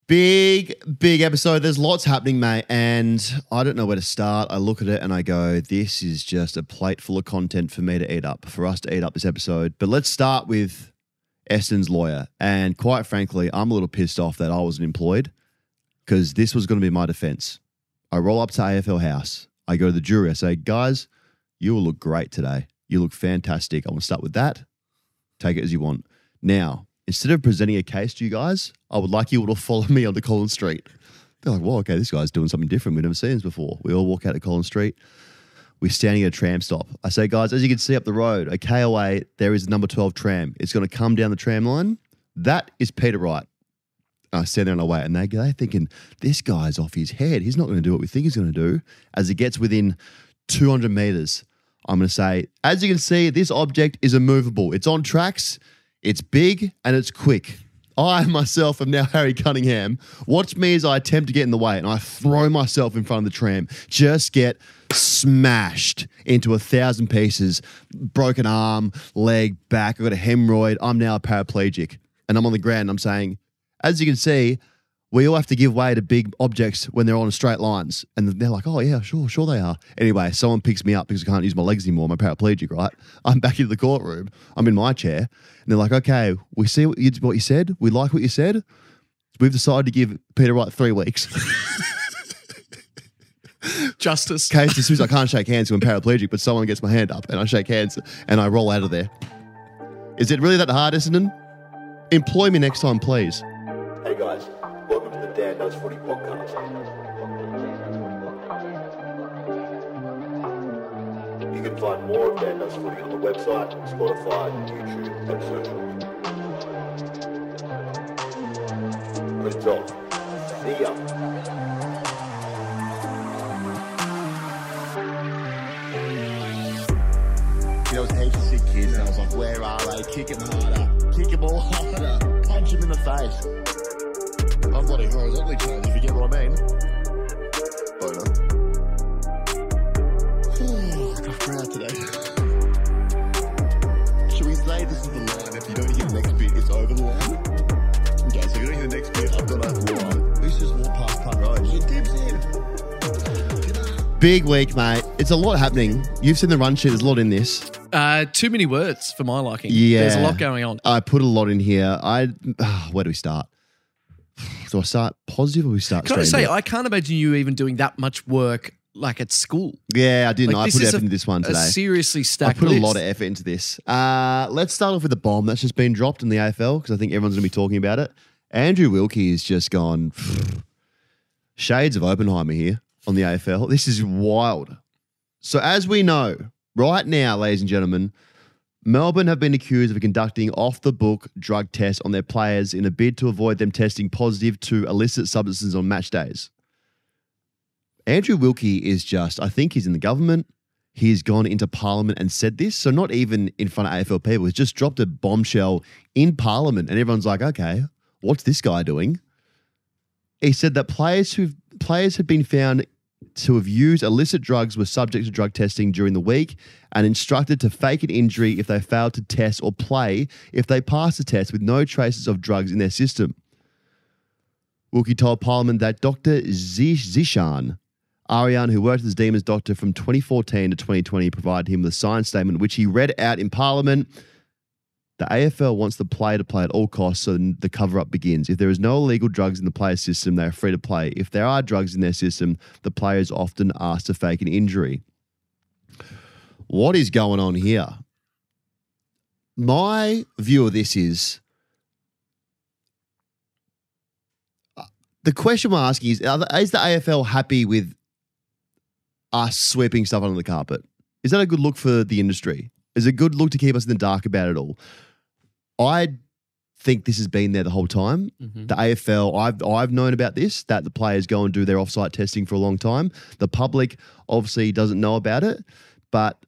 Big episode. There's lots happening, mate, and I don't know where to start. I look at it and I go, this is just a plate full of content for me to eat up, for us to eat up this episode. But let's start with Essendon's lawyer. And quite frankly, I'm a little pissed off that I wasn't employed because this was going to be my defense. I roll up to AFL House. I go to the jury. I say, guys, you will look great today. You look fantastic. I want to start with that. Take it as you want. Now, instead of presenting a case to you guys, I would like you all to follow me onto Collins Street. They're like, well, okay, this guy's doing something different. We've never seen this before. We all walk out to Collins Street. We're standing at a tram stop. I say, guys, as you can see up the road, a K away, there is number 12 tram. It's going to come down the tram line. That is Peter Wright. I stand there on the way, and they're thinking, this guy's off his head. He's not going to do what we think he's going to do. As it gets within 200 metres, I'm going to say, as you can see, this object is immovable. It's on tracks. It's big and it's quick. I myself am now Harry Cunningham. Watch me as I attempt to get in the way and I throw myself in front of the tram. Just get smashed into 1,000 pieces. Broken arm, leg, back. I've got a hemorrhoid. I'm now a paraplegic. And I'm on the ground and I'm saying, as you can see, we all have to give way to big objects when they're on straight lines. And they're like, oh, yeah, sure they are. Anyway, someone picks me up because I can't use my legs anymore. I'm a paraplegic, right? I'm back into the courtroom. I'm in my chair. And they're like, okay, we see what you said. We like what you said. We've decided to give Peter Wright 3 weeks. Justice. Case dismissed. I can't shake hands because I'm paraplegic, but someone gets my hand up and I shake hands and I roll out of there. Is it really that hard, Essendon? Employ me next time, please. Hey, guys. Welcome to the Dan Does Footy podcast. You can find more of Dan Does Footy on the website, Spotify, YouTube, and social. Let's off. See ya. There was heaps of sick kids and I was like, where are they? Kick him harder. Kick him all harder. Punch him in the face. I'm bloody horizontally trained, if you get what I mean. Boner. I got proud today. Should we say this is the line? If you don't hear the next bit, it's over the line? Okay, so if you don't hear the next bit, I've got over the line. Who's just walked past Punt Road? He dips in. Big week, mate. It's a lot happening. You've seen the run sheet. There's a lot in this. Too many words for my liking. Yeah. There's a lot going on. I put a lot in here. Where do we start? Do I start positive or we start Can I straight say, into it? I can't imagine you even doing that much work like at school. Yeah, I didn't. Like, I this put is effort into this one A today. seriously I stacked put list. a lot of effort into this. Let's start off with the bomb that's just been dropped in the AFL because I think everyone's going to be talking about it. Andrew Wilkie has just gone shades of Oppenheimer here on the AFL. This is wild. So as we know, right now, ladies and gentlemen, Melbourne have been accused of conducting off-the-book drug tests on their players in a bid to avoid them testing positive to illicit substances on match days. Andrew Wilkie is just, I think he's in the government. He's gone into Parliament and said this. So not even in front of AFL people. He's just dropped a bombshell in Parliament and everyone's like, okay, what's this guy doing? He said that players had been found to have used illicit drugs were subject to drug testing during the week and instructed to fake an injury if they failed to test or play if they passed the test with no traces of drugs in their system. Wilkie told Parliament that Dr. Zishan Arian, who worked as Demons doctor from 2014 to 2020, provided him with a signed statement which he read out in Parliament. The AFL wants the player to play at all costs so the cover-up begins. If there is no illegal drugs in the player's system, they are free to play. If there are drugs in their system, the player is often asked to fake an injury. What is going on here? My view of this is, the question we're asking is the AFL happy with us sweeping stuff under the carpet? Is that a good look for the industry? Is it a good look to keep us in the dark about it all? I think this has been there the whole time. Mm-hmm. The AFL, I've known about this, that the players go and do their off-site testing for a long time. The public obviously doesn't know about it, but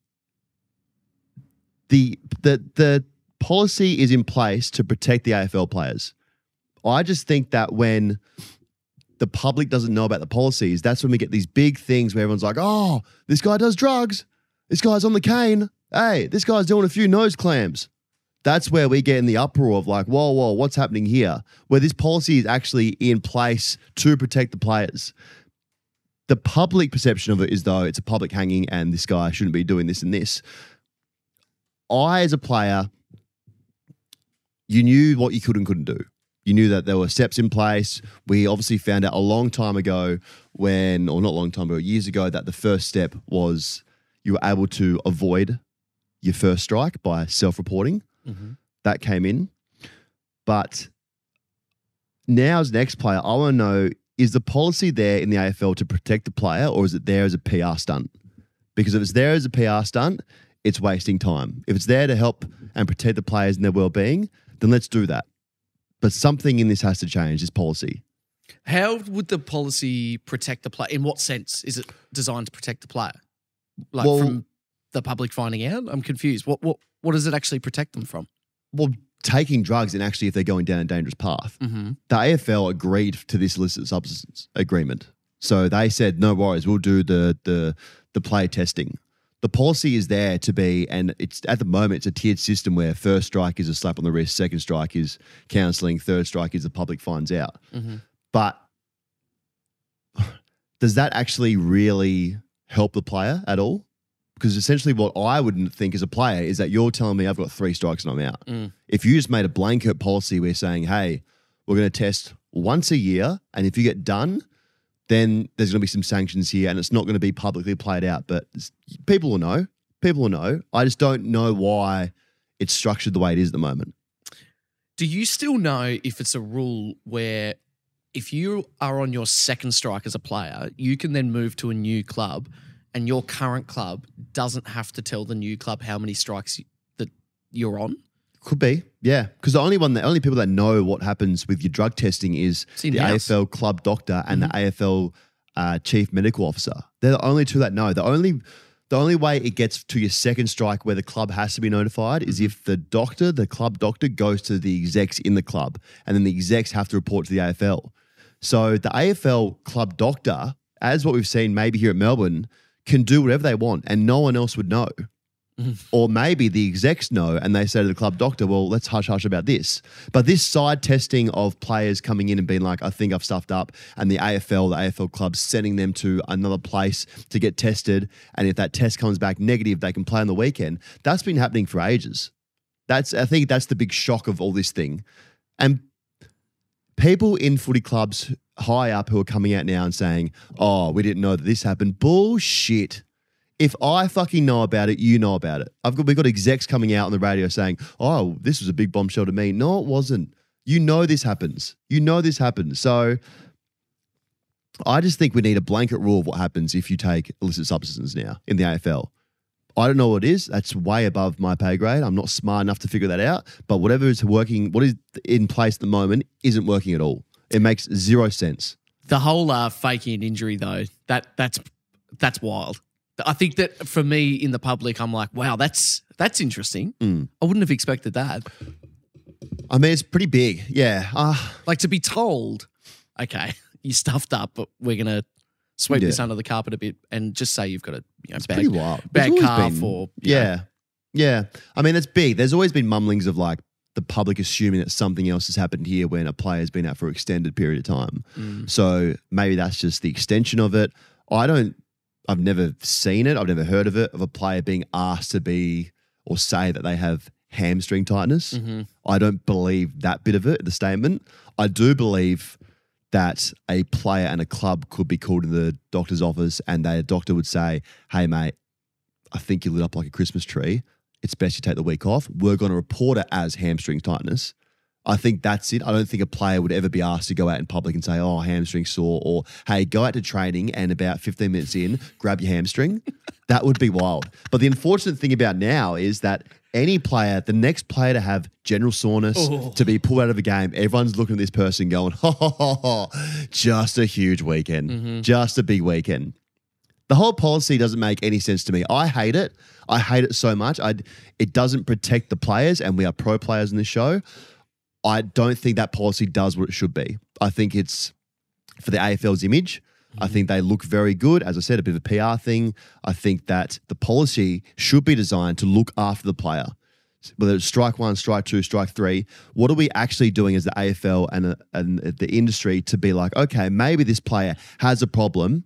the policy is in place to protect the AFL players. I just think that when the public doesn't know about the policies, that's when we get these big things where everyone's like, oh, this guy does drugs. This guy's on the cane. Hey, this guy's doing a few nose clams. That's where we get in the uproar of like, whoa, what's happening here? Where this policy is actually in place to protect the players. The public perception of it is though it's a public hanging and this guy shouldn't be doing this and this. I, as a player, you knew what you could and couldn't do. You knew that there were steps in place. We obviously found out a long time ago or not long time ago, years ago, that the first step was you were able to avoid your first strike by self-reporting. Mm-hmm. That came in. But now as an ex-player, I want to know, is the policy there in the AFL to protect the player or is it there as a PR stunt? Because if it's there as a PR stunt, it's wasting time. If it's there to help and protect the players and their well-being, then let's do that. But something in this has to change, this policy. How would the policy protect the player? In what sense is it designed to protect the player? Like from the public finding out? I'm confused. What does it actually protect them from? Well, taking drugs and actually if they're going down a dangerous path. Mm-hmm. The AFL agreed to this illicit substance agreement. So they said, no worries, we'll do the player testing. The policy is there to be, and it's at the moment, it's a tiered system where first strike is a slap on the wrist, second strike is counselling, third strike is the public finds out. Mm-hmm. But does that actually really help the player at all? Because essentially what I wouldn't think as a player is that you're telling me I've got 3 strikes and I'm out. Mm. If you just made a blanket policy where saying, hey, we're going to test once a year and if you get done, then there's going to be some sanctions here and it's not going to be publicly played out. But people will know. People will know. I just don't know why it's structured the way it is at the moment. Do you still know if it's a rule where if you are on your second strike as a player, you can then move to a new club and your current club doesn't have to tell the new club how many strikes that you're on? Could be, yeah. Because the only people that know what happens with your drug testing is the AFL club doctor and the AFL chief medical officer. They're the only two that know. The only way it gets to your second strike where the club has to be notified is if the club doctor goes to the execs in the club and then the execs have to report to the AFL. So the AFL club doctor, as what we've seen maybe here at Melbourne, can do whatever they want and no one else would know. Or maybe the execs know and they say to the club doctor, well, let's hush about this. But this side testing of players coming in and being like, I think I've stuffed up, and the AFL club sending them to another place to get tested, and if that test comes back negative, they can play on the weekend. That's been happening for ages. I think that's the big shock of all this thing. And people in footy clubs high up who are coming out now and saying, oh, we didn't know that this happened. Bullshit. If I fucking know about it, you know about it. We've got execs coming out on the radio saying, oh, this was a big bombshell to me. No, it wasn't. You know this happens. So I just think we need a blanket rule of what happens if you take illicit substances now in the AFL. I don't know what it is. That's way above my pay grade. I'm not smart enough to figure that out. But whatever is working, what is in place at the moment isn't working at all. It makes zero sense. The whole faking an injury, though, that's wild. I think that for me in the public, I'm like, wow, that's interesting. I wouldn't have expected that. I mean, it's pretty big. Yeah. Like to be told, okay, you stuffed up, but we're going to sweep this under the carpet a bit and just say you've got a pretty wild. Bad calf or... Yeah. I mean, it's big. There's always been mumblings of like the public assuming that something else has happened here when a player's been out for an extended period of time. So maybe that's just the extension of it. I've never seen it. I've never heard of it, of a player being asked to be or say that they have hamstring tightness. Mm-hmm. I don't believe that bit of it, the statement. I do believe that a player and a club could be called in the doctor's office and the doctor would say, hey, mate, I think you lit up like a Christmas tree. It's best you take the week off. We're going to report it as hamstring tightness. I think that's it. I don't think a player would ever be asked to go out in public and say, oh, hamstring sore, or, hey, go out to training and about 15 minutes in, grab your hamstring. That would be wild. But the unfortunate thing about now is that any player, the next player to have general soreness, to be pulled out of a game, everyone's looking at this person going, just a huge weekend, just a big weekend. The whole policy doesn't make any sense to me. I hate it. I hate it so much. It doesn't protect the players, and we are pro players in this show. I don't think that policy does what it should be. I think it's for the AFL's image. I think they look very good. As I said, a bit of a PR thing. I think that the policy should be designed to look after the player. whether it's strike one, strike two, strike three, what are we actually doing as the AFL and the industry to be like, okay, maybe this player has a problem.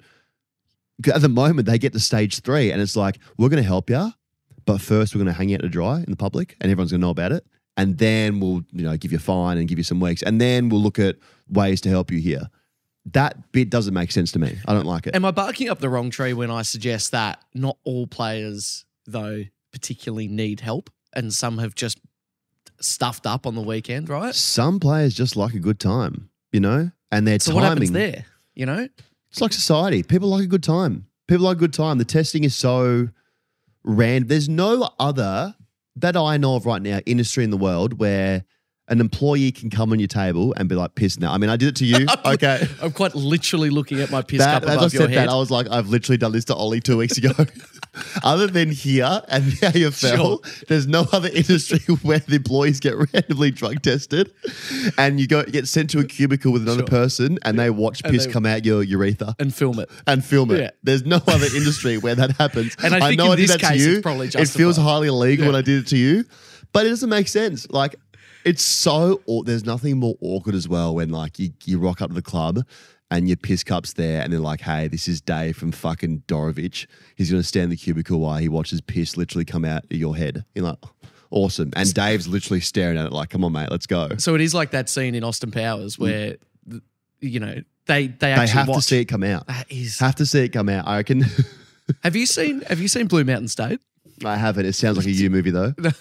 At the moment, they get to stage 3 and it's like, we're going to help you, but first we're going to hang you out to dry in the public and everyone's going to know about it. And then we'll, give you a fine and give you some weeks. And then we'll look at ways to help you here. That bit doesn't make sense to me. I don't like it. Am I barking up the wrong tree when I suggest that not all players, though, particularly need help and some have just stuffed up on the weekend, right? Some players just like a good time, and their So timing. what happens there, It's like society. People like a good time. People like a good time. The testing is so random. There's no other, that I know of right now, industry in the world where an employee can come on your table and be like, piss now. I mean, I did it to you. Okay. I'm quite literally looking at my piss cup As I above your said head. that, I was like, I've literally done this to Ollie 2 weeks ago. Other than here and the AFL, there's no other industry where the employees get randomly drug tested and you get sent to a cubicle with another person and they watch piss come out your urethra. And film it. Yeah. There's no other industry where that happens. And I think know in this did that to case, you. it's probably It justified. feels highly illegal when I did it to you, but it doesn't make sense. Like, it's so, there's nothing more awkward as well when like you rock up to the club and your piss cup's there and they're like, hey, this is Dave from fucking Dorovich. He's going to stand in the cubicle while he watches piss literally come out of your head. You're like, awesome. And Dave's literally staring at it like, come on, mate, let's go. So it is like that scene in Austin Powers where, they actually Have watch. to see it come out. That is. Have to see it come out. I reckon. Have you seen Blue Mountain State? I haven't. It sounds like a you movie though. No,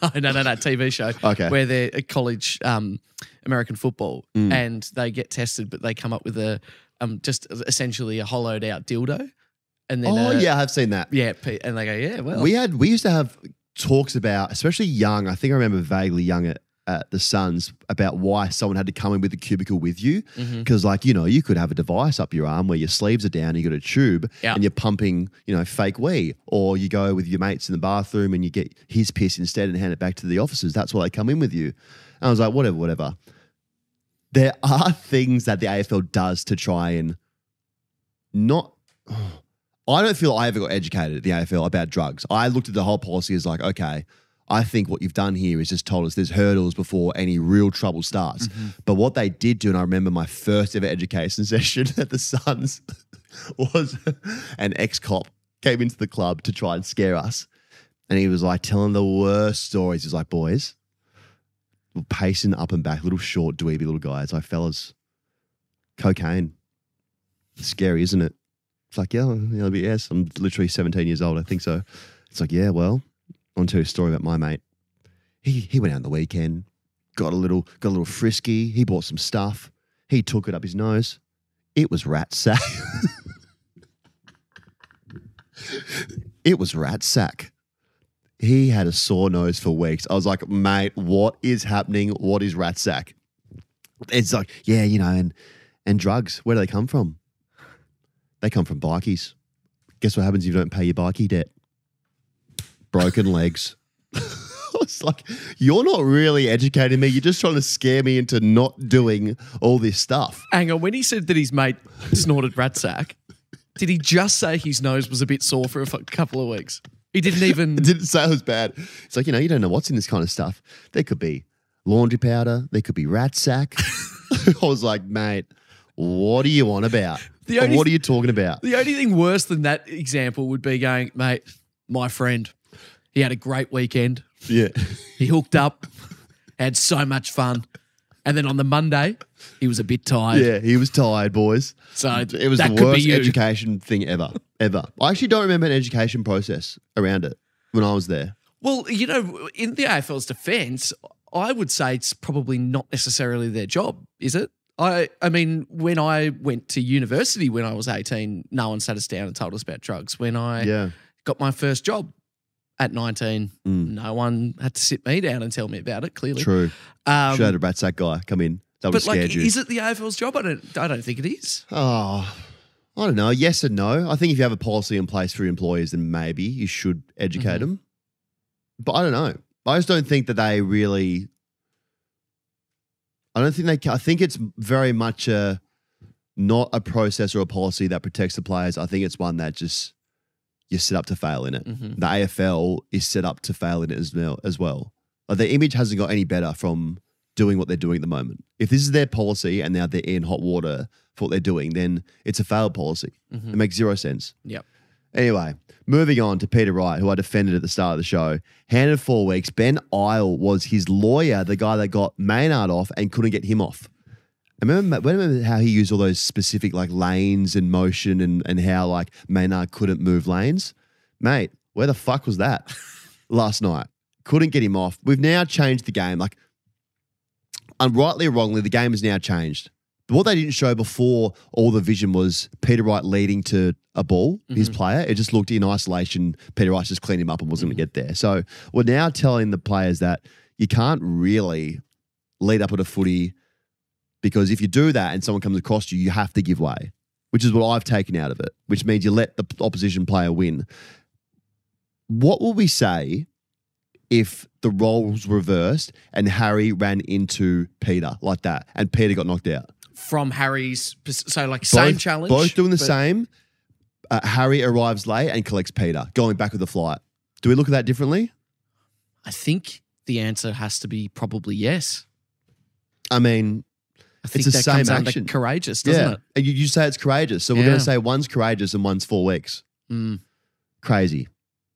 TV show. Okay. Where they're a college American football and they get tested, but they come up with a just essentially a hollowed out dildo. And then I've seen that. yeah, and they go, yeah, well, We used to have talks about, especially young, I think I remember vaguely young at the Suns, about why someone had to come in with a cubicle with you. Because you could have a device up your arm where your sleeves are down, you got a tube and you're pumping, fake wee. Or you go with your mates in the bathroom and you get his piss instead and hand it back to the officers. That's why they come in with you. And I was like, whatever. There are things that the AFL does to try and not... I don't feel I ever got educated at the AFL about drugs. I looked at the whole policy as like, okay, I think what you've done here is just told us there's hurdles before any real trouble starts. But what they did do, and I remember my first ever education session at the Suns was an ex-cop came into the club to try and scare us. And he was like telling the worst stories. He's like, boys, we're pacing up and back, little short, dweeby little guys. Like, fellas, cocaine. Scary, isn't it? It's like, yes, I'm literally 17 years old. I think so. It's like, yeah, well, I'll tell you a story about my mate. He went out on the weekend, got a little frisky. He bought some stuff. He took it up his nose. It was rat sack. It was rat sack. He had a sore nose for weeks. I was like, mate, what is happening? What is rat sack? It's like, yeah, and drugs. Where do they come from? They come from bikies. Guess what happens if you don't pay your bikie debt? Broken legs. I was like, you're not really educating me. You're just trying to scare me into not doing all this stuff. Hang on, when he said that his mate snorted rat sack, did he just say his nose was a bit sore for a couple of weeks? He didn't even... It didn't say it was bad. It's like, you don't know what's in this kind of stuff. There could be laundry powder. There could be rat sack. I was like, mate, what are you on about? What are you talking about? The only thing worse than that example would be going, mate, my friend, he had a great weekend. Yeah. He hooked up, had so much fun. And then on the Monday, he was a bit tired. Yeah, he was tired, boys. So it was that the could worst be you. education thing ever. I actually don't remember an education process around it when I was there. Well, in the AFL's defence, I would say it's probably not necessarily their job, is it? I mean, when I went to university when I was 18, no one sat us down and told us about drugs. When I got my first job at 19, no one had to sit me down and tell me about it, clearly. True. Should have had a rat sack guy come in. That would have scared you. Is it the AFL's job? I don't think it is. Oh, I don't know. Yes and no. I think if you have a policy in place for your employees, then maybe you should educate them. But I don't know. I just don't think that they really... I think it's very much not a process or a policy that protects the players. I think it's one that just you're set up to fail in it. The AFL is set up to fail in it as well. Like their image hasn't got any better from doing what they're doing at the moment. If this is their policy and now they're in hot water for what they're doing, then it's a failed policy. It makes zero sense. Yep. Anyway, moving on to Peter Wright, who I defended at the start of the show. Handed 4 weeks. Ben Isle was his lawyer, the guy that got Maynard off and couldn't get him off. Remember how he used all those specific like lanes and motion and how like Maynard couldn't move lanes? Mate, where the fuck was that last night? Couldn't get him off. We've now changed the game. Like, rightly or wrongly, the game has now changed. What they didn't show before all the vision was Peter Wright leading to a ball, his player. It just looked in isolation. Peter Wright just cleaned him up and wasn't going to get there. So we're now telling the players that you can't really lead up at a footy because if you do that and someone comes across you, you have to give way, which is what I've taken out of it, which means you let the opposition player win. What will we say if the roles reversed and Harry ran into Peter like that and Peter got knocked out? From Harry's, so like same challenge. Both doing the same. Harry arrives late and collects Peter, going back with the flight. Do we look at that differently? I think the answer has to be probably yes. I mean, I think it's the that same comes action. under courageous, doesn't it? And you say it's courageous. So we're going to say one's courageous and one's 4 weeks. Crazy.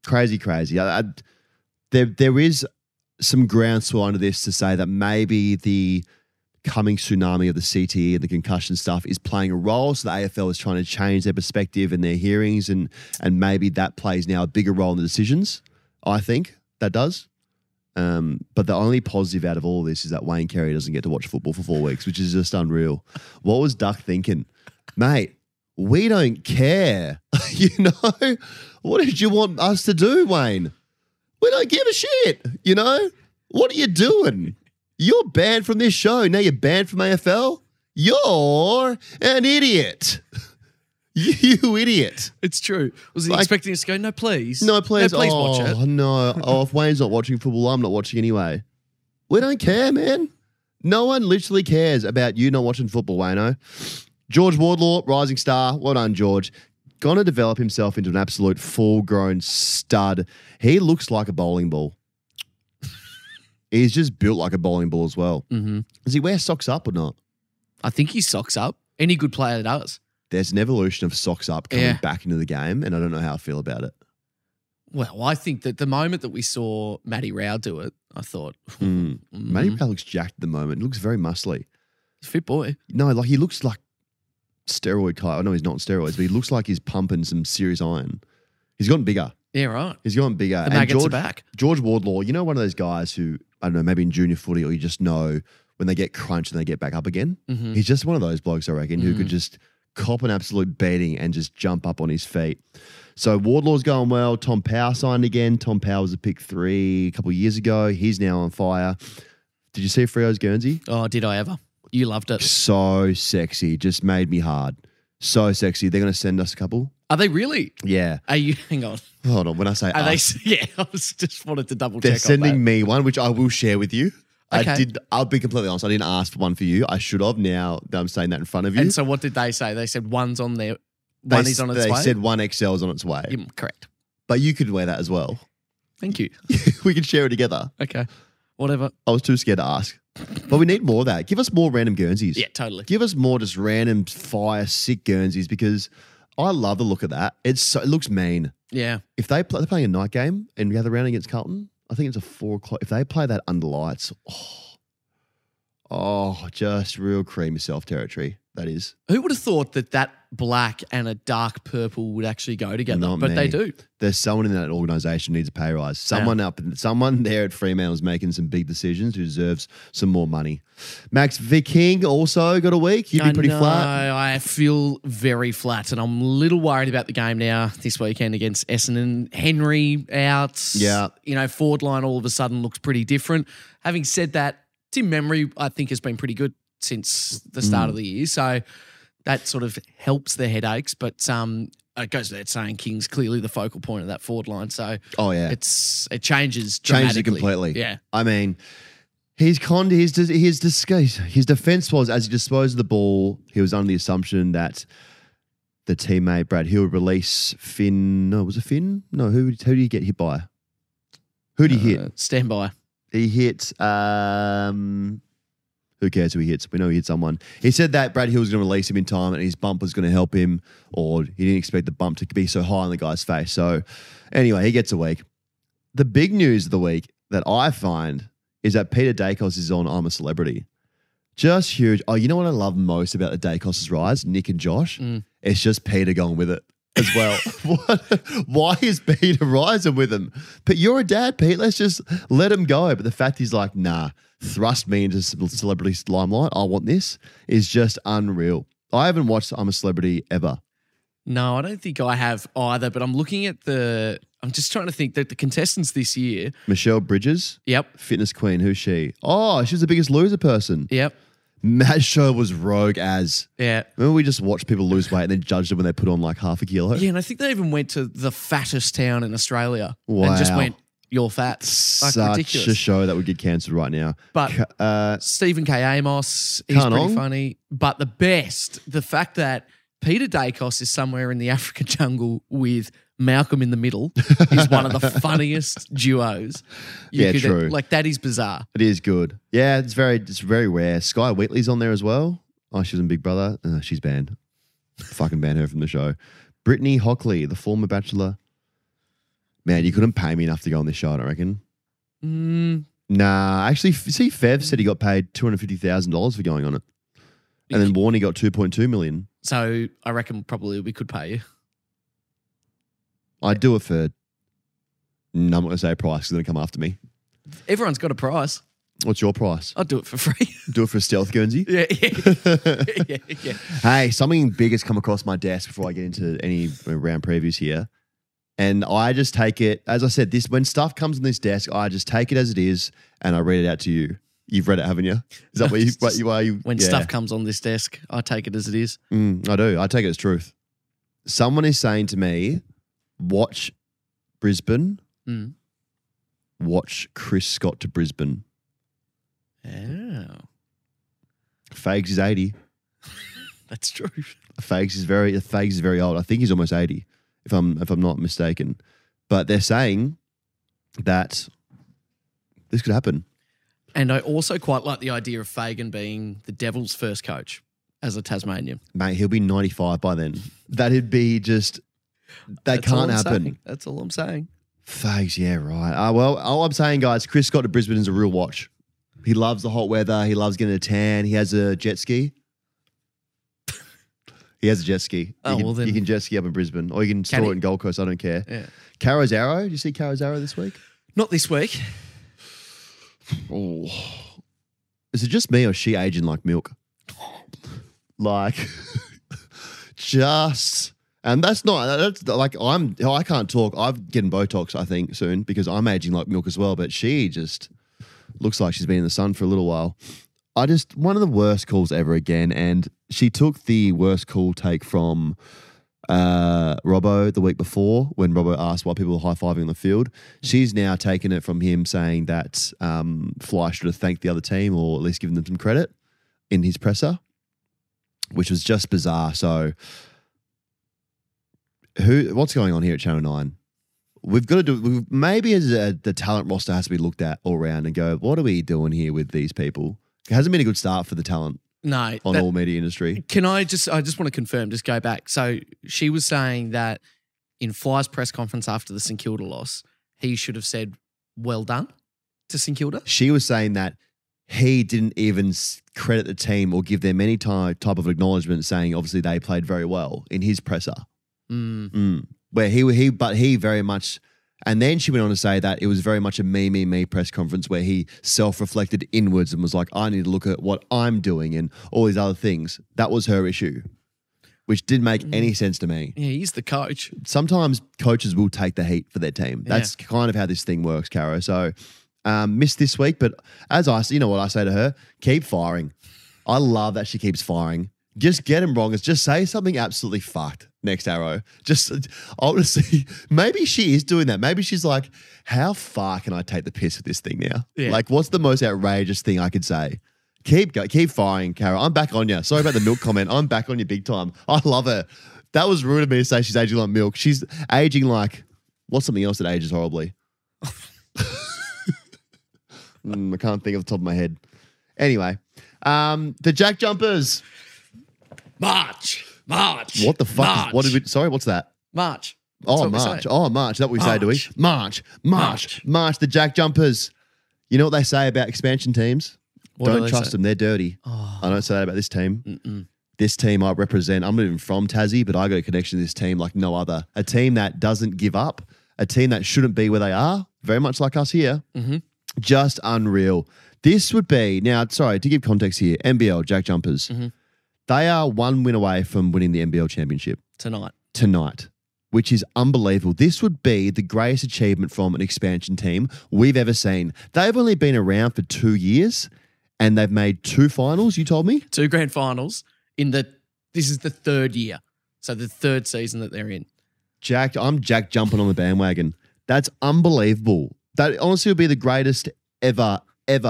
There is some groundswell under this to say that maybe the coming tsunami of the CTE and the concussion stuff is playing a role. So the AFL is trying to change their perspective and their hearings and maybe that plays now a bigger role in the decisions. I think that does. But the only positive out of all of this is that Wayne Carey doesn't get to watch football for 4 weeks, which is just unreal. What was Duck thinking? Mate, we don't care. You know? What did you want us to do, Wayne? We don't give a shit. You know? What are you doing? You're banned from this show. Now you're banned from AFL? You're an idiot. You idiot. It's true. Was he expecting us to go, no, please? No, please. Please watch it. No. If Wayne's not watching football, I'm not watching anyway. We don't care, man. No one literally cares about you not watching football, Wayno. George Wardlaw, rising star. Well done, George. Going to develop himself into an absolute full-grown stud. He looks like a bowling ball. He's just built like a bowling ball as well. Does he wear socks up or not? I think he socks up. Any good player does. There's an evolution of socks up coming back into the game, and I don't know how I feel about it. Well, I think that the moment that we saw Matty Rao do it, I thought, Matty Rao looks jacked at the moment. He looks very muscly. Fit boy. No, like he looks like steroid type. I know he's not on steroids, but he looks like he's pumping some serious iron. He's gotten bigger. Yeah, right. He's gotten bigger. The maggots are back. George Wardlaw, you know, one of those guys who, I don't know, maybe in junior footy or you just know when they get crunched and they get back up again. He's just one of those blokes, I reckon, who could just cop an absolute beating and just jump up on his feet. So Wardlaw's going well. Tom Power signed again. Tom Power was a pick 3 a couple of years ago. He's now on fire. Did you see Freo's Guernsey? Oh, did I ever? You loved it. So sexy. Just made me hard. So sexy. They're going to send us a couple. Are they really? Yeah. Are you? Hang on. Hold on. When I say Are us, they? Yeah, I was just wanted to double check. they're on sending that. me one, which I will share with you. Okay. I'll be completely honest. I didn't ask for one for you. I should have. Now that I'm saying that in front of you. And so, what did they say? They said one's on there. One is on its way. They said one XL is on its way. Yeah, correct. But you could wear that as well. Thank you. We could share it together. Okay. Whatever. I was too scared to ask. But we need more of that. Give us more random Guernseys. Yeah, totally. Give us more just random fire sick Guernseys because I love the look of that. It looks mean. Yeah. If they're playing a night game and we have the round against Carlton, I think it's a 4 o'clock. If they play that under lights, just real cream yourself territory. That is. Who would have thought that black and a dark purple would actually go together? Not but me. they do. There's someone in that organisation who needs a pay rise. Someone there at Fremantle's making some big decisions who deserves some more money. Max Viking also got a week. You'd be pretty flat. I feel very flat, and I'm a little worried about the game now this weekend against Essendon. Henry out. Yeah. Forward line all of a sudden looks pretty different. Having said that, Tim Memory, I think, has been pretty good since the start of the year. So that sort of helps their headaches. But it goes without saying King's clearly the focal point of that forward line. So it changes dramatically. Changed it completely. Yeah. I mean, his defense was as he disposed of the ball, he was under the assumption that the teammate Brad Hill would release Finn. No, was it Finn? No, who did he get hit by? Who did he hit? Stand by. He hit. Who cares who he hits? We know he hit someone. He said that Brad Hill was going to release him in time and his bump was going to help him, or he didn't expect the bump to be so high on the guy's face. So anyway, he gets a week. The big news of the week that I find is that Peter Dacos is on I'm a Celebrity. Just huge. Oh, you know what I love most about the Dacos' rise? Nick and Josh? It's just Peter going with it as well. Why is Peter rising with him? But you're a dad, Pete. Let's just let him go. But the fact he's like, nah, thrust me into celebrity limelight. I want this is just unreal. I haven't watched I'm a Celebrity ever. No, I don't think I have either, but I'm looking at I'm just trying to think that the contestants this year. Michelle Bridges. Yep. Fitness queen. Who's she? Oh, she's the Biggest Loser person. Yep. Matt Show was rogue as. Yeah. Remember we just watched people lose weight and then judged them when they put on like half a kilo? Yeah, and I think they even went to the fattest town in Australia Wow. and just went, you're fat. Like, Such ridiculous. a show that would get cancelled right now. But Stephen K. Amos, he's Can't pretty on. funny. But the best, the fact that Peter Dacos is somewhere in the African jungle with Malcolm in the Middle is one of the funniest duos. True. Like, that is bizarre. It is good. Yeah, it's very rare. Sky Wheatley's on there as well. Oh, she was in Big Brother. She's banned. Fucking ban her from the show. Brittany Hockley, the former Bachelor. Man, you couldn't pay me enough to go on this show, I don't reckon. Nah, actually, see, Fev said he got paid $250,000 for going on it. And then Warney got $2.2 million. So I reckon probably we could pay you. I'd do it for, I'm not going to say a price because they're going to come after me. Everyone's got a price. What's your price? I'd do it for free. Do it for a stealth Guernsey? Yeah. Yeah. Hey, something big has come across my desk before I get into any round previews here. And I just take it, as I said, when stuff comes on this desk, I just take it as it is and I read it out to you. You've read it, haven't you? Is that what you When stuff comes on this desk, I take it as it is. I do. I take it as truth. Someone is saying to me, watch Brisbane, watch Chris Scott to Brisbane. Oh. Fags is 80. That's true. Fags is very old. I think he's almost 80, if I'm not mistaken. But they're saying that this could happen. And I also quite like the idea of Fagan being the Devils' first coach as a Tasmanian. Mate, he'll be 95 by then. That'd be just, that can't happen. That's all I'm saying. Fags, yeah, right. Well, all I'm saying, guys, Chris Scott to Brisbane is a real watch. He loves the hot weather. He loves getting a tan. He has a jet ski. He has a jet ski. Then you can jet ski up in Brisbane, or you can store it in Gold Coast. I don't care. Yeah. Caro's Arrow. Did you see Caro's Arrow this week? Not this week. Oh. Is it just me or is she aging like milk? Like, and that's like, I can't talk. I'm getting Botox, I think, soon because I'm aging like milk as well. But she just looks like she's been in the sun for a little while. One of the worst calls ever again. And she took the worst call take from Robbo the week before when Robbo asked why people were high-fiving on the field. She's now taken it from him saying that Fly should have thanked the other team or at least given them some credit in his presser, which was just bizarre. So what's going on here at Channel 9? We've got to do, maybe the talent roster has to be looked at all around and go, what are we doing here with these people? It hasn't been a good start for the talent. No. On all media industry. I just want to confirm, just go back. So she was saying that in Fly's press conference after the St Kilda loss, he should have said, well done to St Kilda. She was saying that he didn't even credit the team or give them any type of acknowledgement saying obviously they played very well in his presser. Where he very much, and then she went on to say that it was very much a me press conference where he self-reflected inwards and was like, I need to look at what I'm doing and all these other things. That was her issue, which didn't make any sense to me. Yeah, he's the coach. Sometimes coaches will take the heat for their team. That's kind of how this thing works, Caro. So missed this week, but you know what I say to her? Keep firing. I love that she keeps firing. Just get him wrong. Just say something absolutely fucked next arrow. Honestly, maybe she is doing that. Maybe she's like, how far can I take the piss with this thing now? Yeah. Like, what's the most outrageous thing I could say? Keep firing, Cara. I'm back on you. Sorry about the milk comment. I'm back on you big time. I love her. That was rude of me to say she's aging like milk. She's aging like, what's something else that ages horribly? I can't think off the top of my head. Anyway, the Jack Jumpers. March. What the fuck? Sorry, what's that? March. Oh, what we March. say. Oh, March. Is that what we say, do we? March. March. The Jack Jumpers. You know what they say about expansion teams? What do Don't they trust say? them. They're dirty. Oh. I don't say that about this team. This team I represent, I'm not even from Tassie, but I got a connection to this team like no other. A team that doesn't give up. A team that shouldn't be where they are. Very much like us here. Just unreal. This would be, now, sorry, to give context here, NBL, Jack Jumpers. They are one win away from winning the NBL championship. Tonight, which is unbelievable. This would be the greatest achievement from an expansion team we've ever seen. They've only been around for 2 years and they've made 2 finals, you told me? 2 grand finals this is the 3rd year. So the 3rd season that they're in. I'm Jack jumping on the bandwagon. That's unbelievable. That honestly would be the greatest ever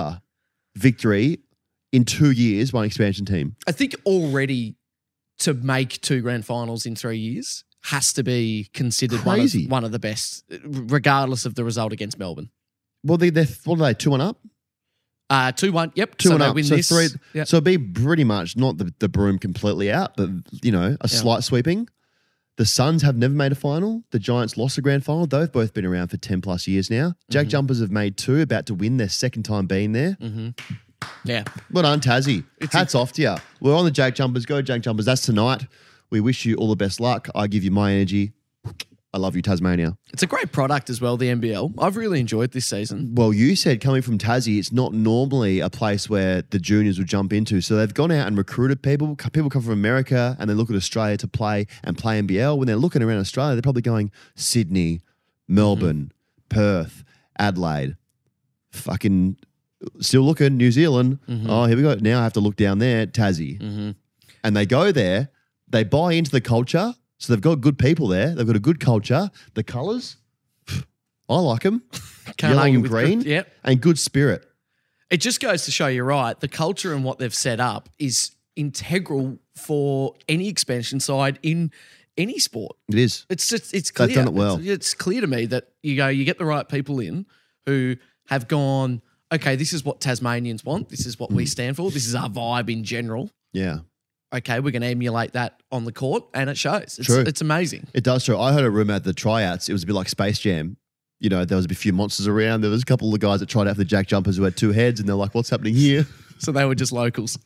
victory in 2 years by an expansion team. I think already to make 2 grand finals in 3 years has to be considered Crazy. one of the best, regardless of the result against Melbourne. Well, what are they, 2-1 up? 2-1, yep. 2 and they up. win So this. 3. Yep. So it'd be pretty much not the broom completely out, but a slight sweeping. The Suns have never made a final. The Giants lost a grand final. They've both been around for 10 plus years now. Jack Jumpers have made 2, about to win their 2nd time being there. Yeah. Well done, Tassie. Hats off to you. We're on the Jack Jumpers. Go Jack Jumpers. That's tonight. We wish you all the best luck. I give you my energy. I love you, Tasmania. It's a great product as well, the NBL. I've really enjoyed this season. Well, you said coming from Tassie, it's not normally a place where the juniors would jump into. So they've gone out and recruited people. People come from America and they look at Australia to play NBL. When they're looking around Australia, they're probably going Sydney, Melbourne, Perth, Adelaide, fucking still looking New Zealand. Oh, here we go. Now I have to look down there, Tassie. And they go there, they buy into the culture. So they've got good people there. They've got a good culture. The colours, I like them. Can't Yellow argue and with green. good- yep. And good spirit. It just goes to show you're right. The culture and what they've set up is integral for any expansion side in any sport. It is. It's clear. They've done it well. It's clear to me that you get the right people in who have gone, okay, this is what Tasmanians want. This is what we stand for. This is our vibe in general. Yeah. Okay, we're going to emulate that on the court, and it shows. True. It's amazing. It does show. I heard a rumor at the tryouts. It was a bit like Space Jam. There was a few monsters around. There was a couple of the guys that tried out for the Jack Jumpers who had 2 heads, and they're like, what's happening here? So they were just locals.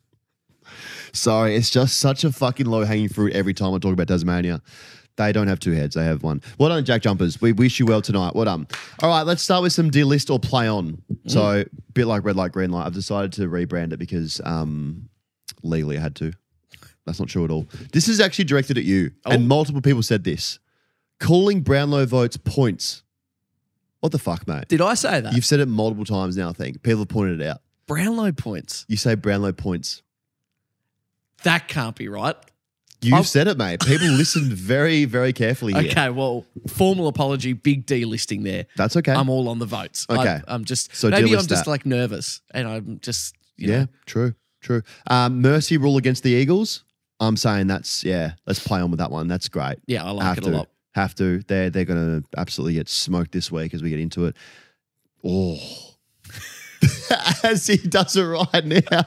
Sorry, it's just such a fucking low-hanging fruit every time I talk about Tasmania. They don't have 2 heads. They have 1. Well done, Jack Jumpers. We wish you well tonight. Well done. All right, let's start with some delist or play on. So a bit like red light, green light. I've decided to rebrand it because legally I had to. That's not true at all. This is actually directed at you. And multiple people said this. Calling Brownlow votes points. What the fuck, mate? Did I say that? You've said it multiple times now, I think. People have pointed it out. Brownlow points. You say Brownlow points. That can't be right. You've said it, mate. People listened very, very carefully here. Okay, well, formal apology, big delisting there. That's okay. I'm all on the votes. Okay. I'm just, So maybe delist I'm just that. like nervous and I'm just, Yeah, true. Mercy rule against the Eagles. I'm saying let's play on with that one. That's great. Yeah, I like it a lot. Have to. They're going to absolutely get smoked this week as we get into it. Oh. As he does it right now.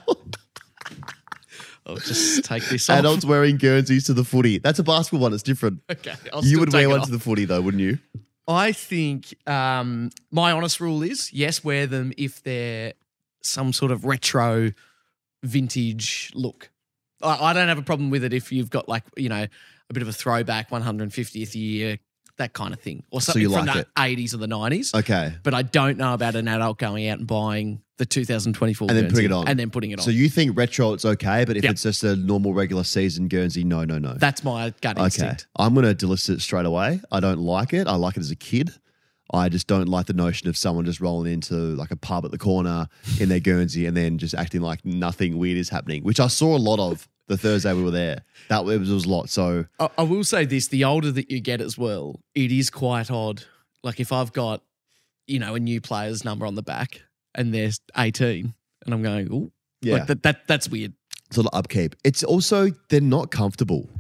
I'll just take this off. Adults wearing Guernseys to the footy. That's a basketball one. It's different. Okay, I'll You still would take wear it one off. to the footy though, wouldn't you? I think my honest rule is yes, wear them if they're some sort of retro vintage look. I don't have a problem with it if you've got like, a bit of a throwback 150th year, that kind of thing. Or something you from like the it? 80s or the 90s. Okay. But I don't know about an adult going out and buying the 2024 And then Guernsey putting it on. And then putting it on. So you think retro it's okay, but if Yep. it's just a normal regular season Guernsey, no. That's my gut Okay. instinct. I'm going to delist it straight away. I don't like it. I like it as a kid. I just don't like the notion of someone just rolling into like a pub at the corner in their Guernsey and then just acting like nothing weird is happening, which I saw a lot of the Thursday we were there. It was a lot. So I will say this, the older that you get as well, it is quite odd. Like if I've got, a new player's number on the back and they're 18 and I'm going, oh, yeah, like that's weird. it's a lot of upkeep. It's also, they're not comfortable.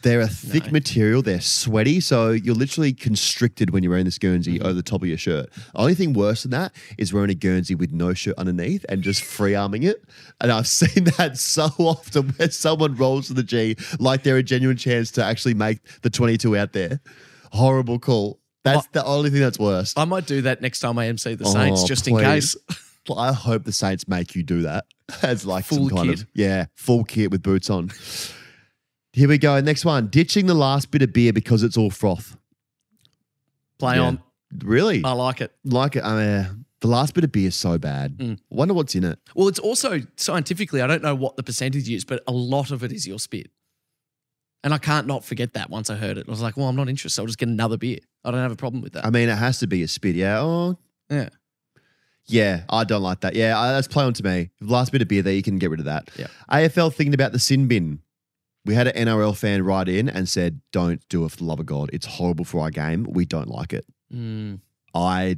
They're a thick No. material. They're sweaty. So you're literally constricted when you're wearing this Guernsey over the top of your shirt. Only thing worse than that is wearing a Guernsey with no shirt underneath and just free arming it. And I've seen that so often where someone rolls to the G like they're a genuine chance to actually make the 22 out there. Horrible call. That's the only thing that's worse. I might do that next time I MC the Saints, Oh, just please. in case. I hope the Saints make you do that as like Full some kind kit. of full kit with boots on. Here we go. Next one. Ditching the last bit of beer because it's all froth. Play Yeah. on. Really? I like it. Like it. The last bit of beer is so bad. Mm. Wonder what's in it. Well, it's also scientifically, I don't know what the percentage is, but a lot of it is your spit. And I can't not forget that once I heard it. I was like, well, I'm not interested. I'll just get another beer. I don't have a problem with that. I mean, it has to be a spit. Yeah. Oh, Yeah. yeah. I don't like that. Yeah. That's play on to me. The last bit of beer there, you can get rid of that. Yeah. AFL thinking about the sin bin. We had an NRL fan write in and said, don't do it for the love of God. It's horrible for our game. We don't like it. Mm. I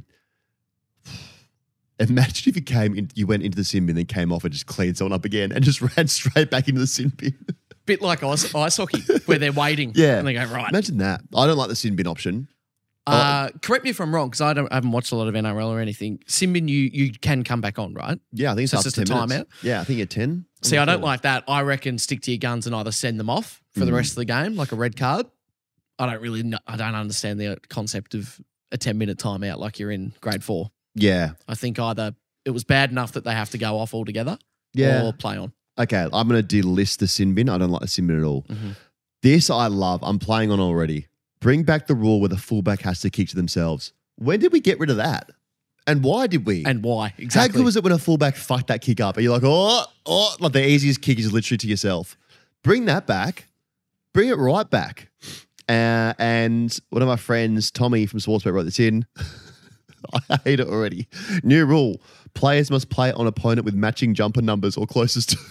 imagine if you went into the sin bin, then came off and just cleaned someone up again and just ran straight back into the sin bin. Bit like ice hockey, where they're waiting. Yeah. And they go, right. Imagine that. I don't like the sin bin option. Correct me if I'm wrong, because I haven't watched a lot of NRL or anything. Simbin, you can come back on, right? Yeah, I think it's So up it's to just a 10 minutes. Yeah, I think at 10. See, I don't like that. I reckon stick to your guns and either send them off for the rest of the game, like a red card. I don't understand the concept of a 10-minute timeout like you're in grade 4. Yeah. I think either it was bad enough that they have to go off altogether Yeah. or play on. Okay, I'm going to delist the sin bin. I don't like the sin bin at all. Mhm. This I love. I'm playing on already. Bring back the rule where the fullback has to kick to themselves. When did we get rid of that? And why did we? And why? How Exactly. good was it when a fullback fucked that kick up? And you're like, oh, like the easiest kick is literally to yourself. Bring that back. Bring it right back. And one of my friends, Tommy from Sportsbet, wrote this in. I hate it already. New rule. Players must play on opponent with matching jumper numbers or closest to.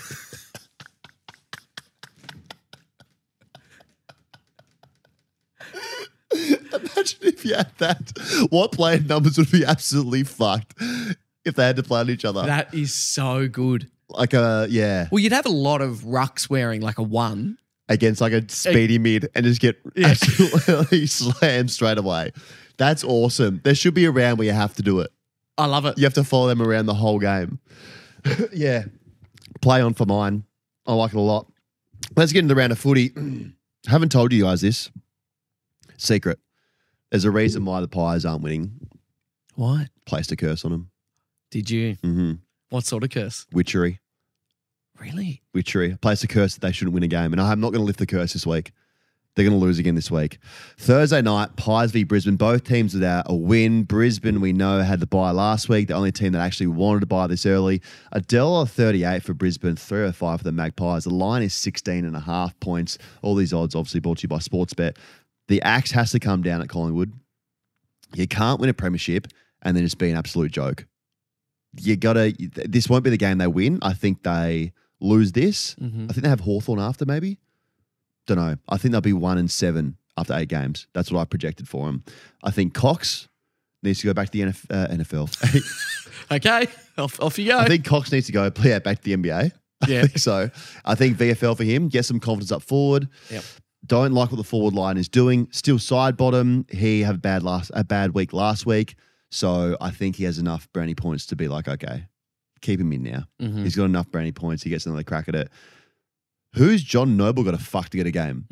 Imagine if you had that. What player numbers would be absolutely fucked if they had to play on each other? That is so good. Like yeah, Well, you'd have a lot of rucks wearing like a 1. against like a speedy mid and just get Yeah. absolutely slammed straight away. That's awesome. There should be a round where you have to do it. I love it. You have to follow them around the whole game. Yeah. Play on for mine. I like it a lot. Let's get into the round of footy. Haven't told you guys this. Secret. There's a reason why the Pies aren't winning. What? Placed a curse on them. Did you? Mm-hmm. What sort of curse? Witchery. Really? Witchery. Placed a curse that they shouldn't win a game. And I'm not going to lift the curse this week. They're going to lose again this week. Thursday night, Pies v Brisbane. Both teams without a win. Brisbane, we know, had the bye last week. The only team that actually wanted to buy this early. $1.38 for Brisbane, $3.05 for the Magpies. The line is 16.5 points. All these odds obviously brought to you by Sportsbet. The axe has to come down at Collingwood. You can't win a premiership and then just be an absolute joke. This won't be the game they win. I think they lose this. Mm-hmm. I think they have Hawthorn after maybe. Don't know. I think they'll be 1-7 after 8 games. That's what I projected for them. I think Cox needs to go back to the NFL. Okay. Off you go. I think Cox needs to go play out back to the NBA. Yeah. I think so. I think VFL for him, get some confidence up forward. Yep. Don't like what the forward line is doing. Still side bottom. He had a bad week last week. So I think he has enough brownie points to be like, okay, keep him in now. Mhm. He's got enough brownie points. He gets another crack at it. Who's John Noble got to fuck to get a game?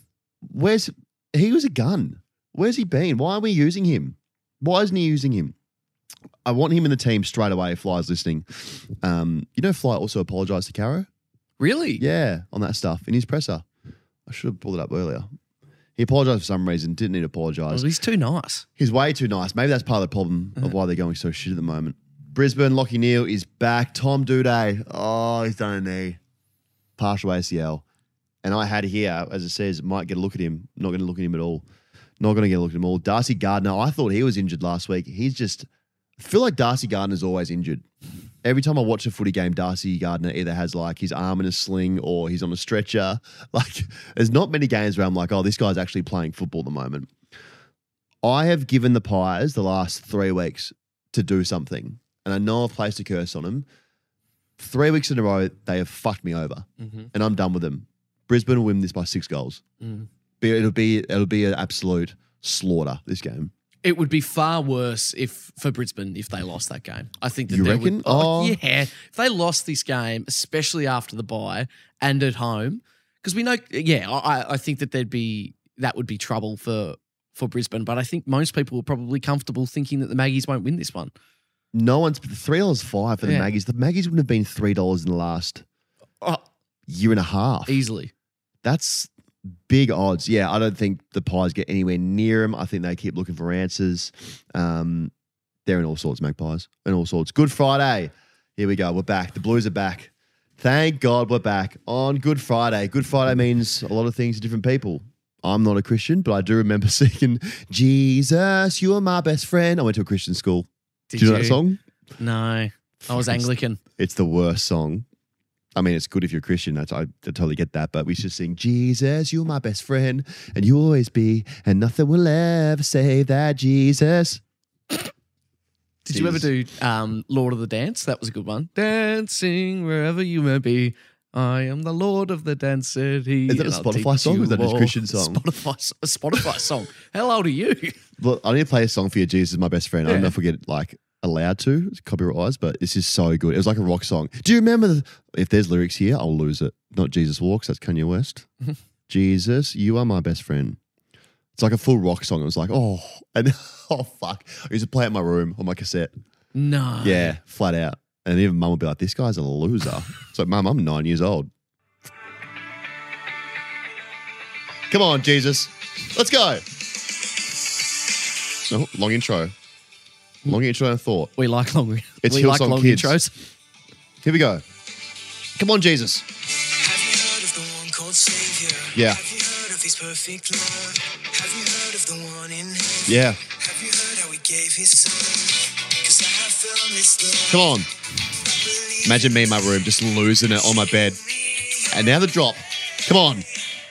He was a gun. Where's he been? Why aren't we using him? Why isn't he using him? I want him in the team straight away if Fly's listening. Fly also apologised to Caro? Really? Yeah, on that stuff in his presser. I should have pulled it up earlier. He apologised for some reason, didn't need to apologise. Well, he's too nice. He's way too nice. Maybe that's part of the problem of why they're going so shit at the moment. Brisbane, Lachie Neale is back. Tom Doedee. Oh, he's done a knee. Partial ACL. And I had here, as it says, might get a look at him. Not going to look at him at all. Not going to get a look at him all. Darcy Gardner, I thought he was injured last week. I feel like Darcy Gardner's always injured. Every time I watch a footy game, Darcy Gardner either has like his arm in a sling or he's on a stretcher. Like, there's not many games where I'm like, oh, this guy's actually playing football at the moment. I have given the Pies the last 3 weeks to do something. And I know I've placed a curse on them. 3 weeks in a row, they have fucked me over. Mm-hmm. And I'm done with them. Brisbane will win this by 6 goals. It'll be an absolute slaughter, this game. It would be far worse for Brisbane if they lost that game. I think that You they reckon? would. Oh. If they lost this game, especially after the bye and at home, because we know, I think that that would be trouble for Brisbane. But I think most people are probably comfortable thinking that the Maggies won't win this one. No one's $3.05 for the Maggies. The Maggies wouldn't have been $3 in the last year and a half. Easily. That's big odds. Yeah, I don't think the Pies get anywhere near them. I think they keep looking for answers. They're in all sorts, Magpies. In all sorts. Good Friday. Here we go. We're back. The Blues are back. Thank God we're back on Good Friday. Good Friday means a lot of things to different people. I'm not a Christian, but I do remember singing, Jesus, you are my best friend. I went to a Christian school. Do you know that song? No. I was Anglican. It's the worst song. I mean, it's good if you're a Christian. I totally get that. But we should sing, Jesus, you're my best friend, and you'll always be, and nothing will ever save that Jesus. Did you ever do Lord of the Dance? That was a good one. Dancing wherever you may be. I am the Lord of the Dance City. Is that a Spotify song or is that a Christian song? A Spotify song. How old are you? Well, I need to play a song for you, Jesus, my best friend. I don't know if we get allowed to, it's copyright-wise, but this is so good. It was like a rock song. Do you remember, if there's lyrics here, I'll lose it. Not Jesus Walks, that's Kanye West. Jesus, you are my best friend. It's like a full rock song. It was like, oh fuck. I used to play it in my room on my cassette. No. Yeah, flat out. And even mum would be like, this guy's a loser. It's like, Mum, I'm 9 years old. Come on, Jesus. Let's go. Oh, long intro. Long intro and thought. We like long It's we like Hillsong long Kids. intros. Here we go. Come on, Jesus. Have you heard of the one called Savior? Yeah. Have you heard of his perfect love? Have you heard of the one in heaven? Yeah. Have you heard how he gave his son? 'Cause I have found this love. Come on. Imagine me in my room just losing it on my bed. And now the drop. Come on.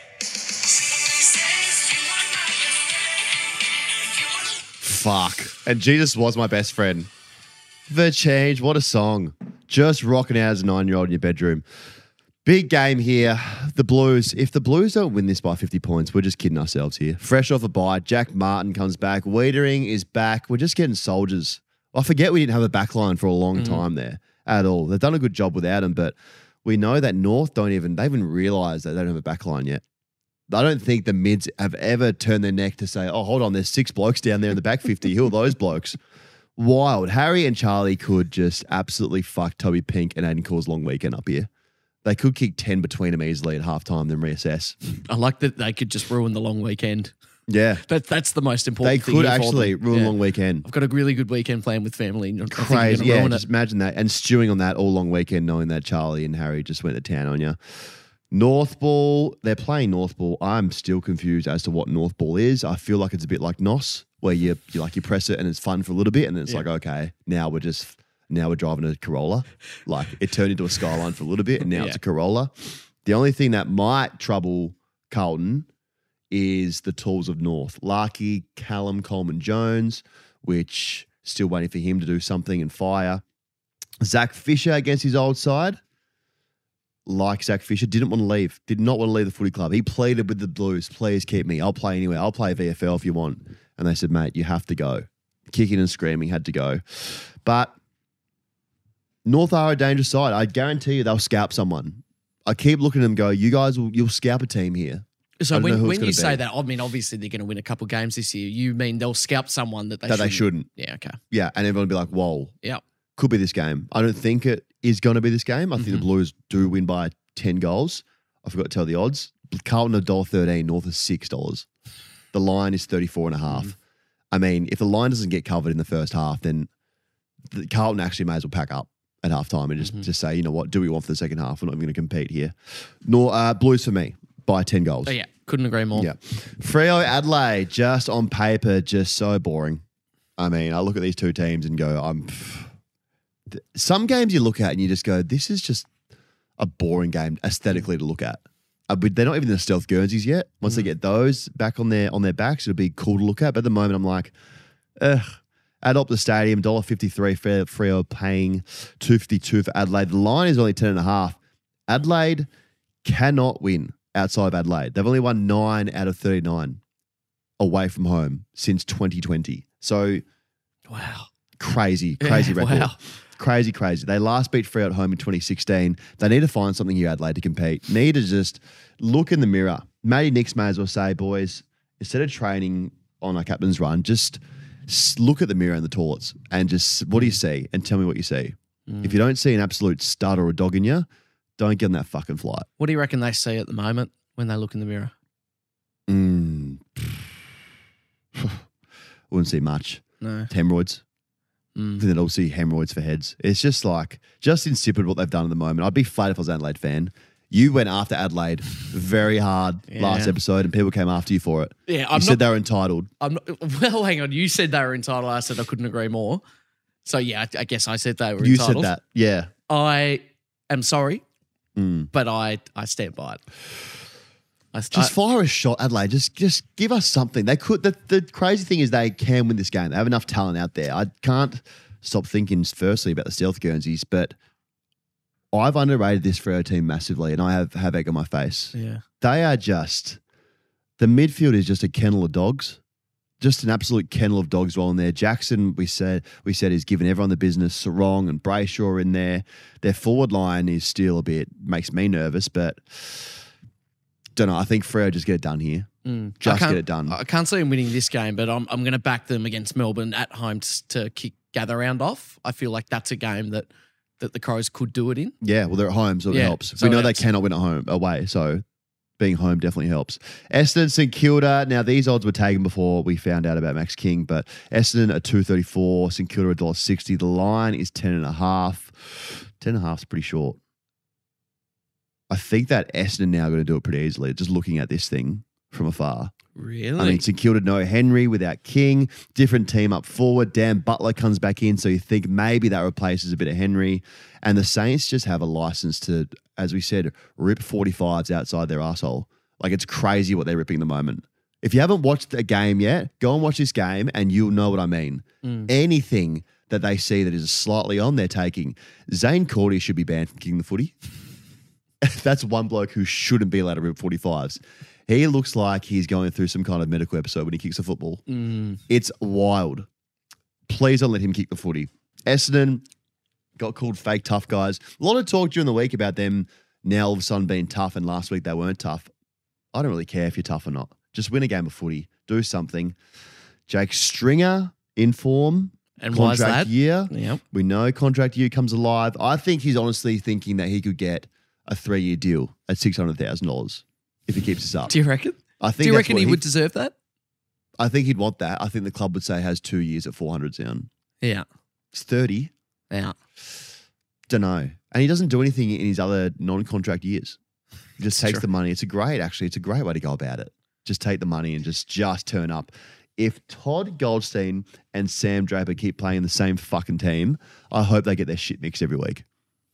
Fuck. And Jesus was my best friend. The Change. What a song. Just rocking out as a 9-year-old in your bedroom. Big game here. The Blues. If the Blues don't win this by 50 points, we're just kidding ourselves here. Fresh off a bye. Jack Martin comes back. Wiedering is back. We're just getting soldiers. I forget we didn't have a backline for a long time there at all. They've done a good job without him, but we know that North they haven't realised that they don't have a backline yet. I don't think the mids have ever turned their neck to say, oh, hold on, there's 6 blokes down there in the back 50. Who are those blokes? Wild. Harry and Charlie could just absolutely fuck Toby Pink and Aiden Core's long weekend up here. They could kick 10 between them easily at halftime, then reassess. I like that they could just ruin the long weekend. Yeah. That's the most They important thing. could here for actually them. ruin long weekend. I've got a really good weekend planned with family. I think you're Crazy. gonna Yeah, ruin just it. imagine that. And stewing on that all long weekend, knowing that Charlie and Harry just went to town on you. North Ball, they're playing North Ball. I'm still confused as to what North Ball is. I feel like it's a bit like NOS, where you press it and it's fun for a little bit, and then it's like, okay, now we're driving a Corolla. Like it turned into a Skyline for a little bit, and now it's a Corolla. The only thing that might trouble Carlton is the tools of North. Larky, Callum, Coleman Jones, which still waiting for him to do something and fire. Zach Fisher against his old side. Like Zach Fisher, did not want to leave the footy club. He pleaded with the Blues, please keep me. I'll play anywhere. I'll play VFL if you want. And they said, mate, you have to go. Kicking and screaming, had to go. But North are a dangerous side. I guarantee you they'll scalp someone. I keep looking at them go, you'll scalp a team here. So I don't know who when it's gonna you say be. that, I mean, obviously they're going to win a couple games this year. You mean they'll scalp someone that They shouldn't. Yeah, okay. Yeah, and everyone will be like, whoa, Yeah. could be this game. I don't think it is going to be this game. I think the Blues do win by 10 goals. I forgot to tell the odds. Carlton $1.13, North is $6. The line is 34.5. I mean, if the line doesn't get covered in the first half, then Carlton actually may as well pack up at halftime and just say, you know what, do we want for the second half? We're not even going to compete here. Blues for me by 10 goals. Oh, yeah, couldn't agree more. Yeah. Freo Adelaide, just on paper, just so boring. I mean, I look at these two teams and go, some games you look at and you just go, this is just a boring game aesthetically to look at. But they're not even in the stealth Guernseys yet. Once they get those back on their backs, it'll be cool to look at. But at the moment, I'm like, ugh. At Optus Stadium, $1.53 Freo paying $2.52 for Adelaide. The line is only 10.5. Adelaide cannot win. outside of Adelaide. They've only won 9 out of 39 away from home since 2020. So Wow. crazy Yeah, record. wow. Crazy. They last beat Freo at home in 2016. They need to find something here, Adelaide, to compete. Need to just look in the mirror. Matty Nicks may as well say, boys, instead of training on our captain's run, just look at the mirror in the toilets and just, what do you see? And tell me what you see. If you don't see an absolute stud or a dog in you, don't get on that fucking flight. What do you reckon they see at the moment when they look in the mirror? Wouldn't see much. No. Hemorrhoids. Then they'd all see hemorrhoids for heads. It's just insipid what they've done at the moment. I'd be flattered if I was an Adelaide fan. You went after Adelaide very hard last episode and people came after you for it. Yeah, you said they were entitled. Well, hang on. You said they were entitled. I said I couldn't agree more. So, yeah, I guess I said they were You entitled. said that. Yeah. I am sorry, but I stand by it. Just fire a shot, Adelaide. Just give us something. They could. The crazy thing is they can win this game. They have enough talent out there. I can't stop thinking firstly about the stealth Guernseys, but I've underrated this Freo team massively, and I have egg on my face. Yeah. They are the midfield is just a kennel of dogs. Just an absolute kennel of dogs rolling there. Jackson, we said is giving everyone the business. Sarong and Brayshaw are in there. Their forward line is still makes me nervous, but don't know. I think Freo just get it done here. Get it done. I can't see them winning this game, but I'm going to back them against Melbourne at home to kick Gather Round off. I feel like that's a game that the Crows could do it in. Yeah, well, they're at home, so it helps. So we know they cannot win at away, so being home definitely helps. Essendon, St Kilda. Now, these odds were taken before we found out about Max King, but Essendon at $2.34, St Kilda $1.60. The line is 10.5. 10.5 is pretty short. I think that Essendon now going to do it pretty easily, just looking at this thing from afar. Really? I mean, St Kilda no Henry without King, different team up forward. Dan Butler comes back in, so you think maybe that replaces a bit of Henry. And the Saints just have a license to, as we said, rip 45s outside their asshole. Like, it's crazy what they're ripping at the moment. If you haven't watched a game yet, go and watch this game and you'll know what I mean. Anything that they see that is slightly on, they're taking. Zane Cordy should be banned from kicking the footy. That's one bloke who shouldn't be allowed to rip 45s. He looks like he's going through some kind of medical episode when he kicks a football. It's wild. Please don't let him kick the footy. Essendon got called fake tough guys. A lot of talk during the week about them now all of a sudden being tough, and last week they weren't tough. I don't really care if you're tough or not. Just win a game of footy. Do something. Jake Stringer in form. And why is contract that? year. Yep. We know contract year comes alive. I think he's honestly thinking that he could get a 3-year deal at $600,000 if he keeps this up. Do you reckon? I think. Do you that's reckon what he would deserve that? I think he'd want that. I think the club would say has 2 years at 400 sound. Yeah. It's 30. Yeah. Don't know. And he doesn't do anything in his other non-contract years. He just takes true. the money. It's a great way to go about it. Just take the money and just turn up. If Todd Goldstein and Sam Draper keep playing the same fucking team, I hope they get their shit mixed every week.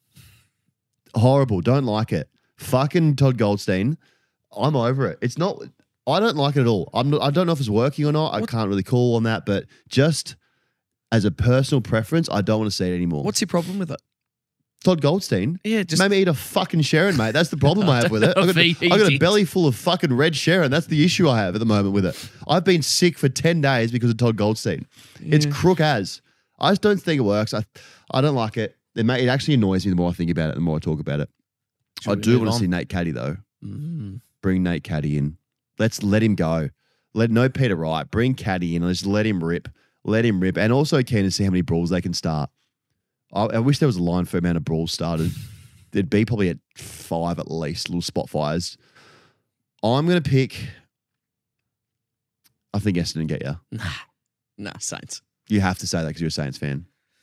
Horrible. Don't like it. Fucking Todd Goldstein. I'm over it. It's not. I don't like it at all. I don't know if it's working or not. I can't really call on that. But just as a personal preference, I don't want to see it anymore. What's your problem with it? Todd Goldstein? Yeah, just Made me eat a fucking Sharon, mate. That's the problem I have with it. know I if he got a did. belly full of fucking red Sharon. That's the issue I have at the moment with it. I've been sick for 10 days because of Todd Goldstein. It's crook as. I just don't think it works. I don't like it. It actually annoys me the more I think about it, the more I talk about it. Should I we do move want to on? see Nate Caddy, though. Bring Nate Caddy in. Let's let him go. No Peter Wright. Bring Caddy in. Let's let him rip. Let him rip. And also keen to see how many brawls they can start. I wish there was a line for the amount of brawls started. There'd be probably at 5 at least, little spot fires. I'm going to pick, I think Essendon get you. Nah, Saints. You have to say that because you're a Saints fan.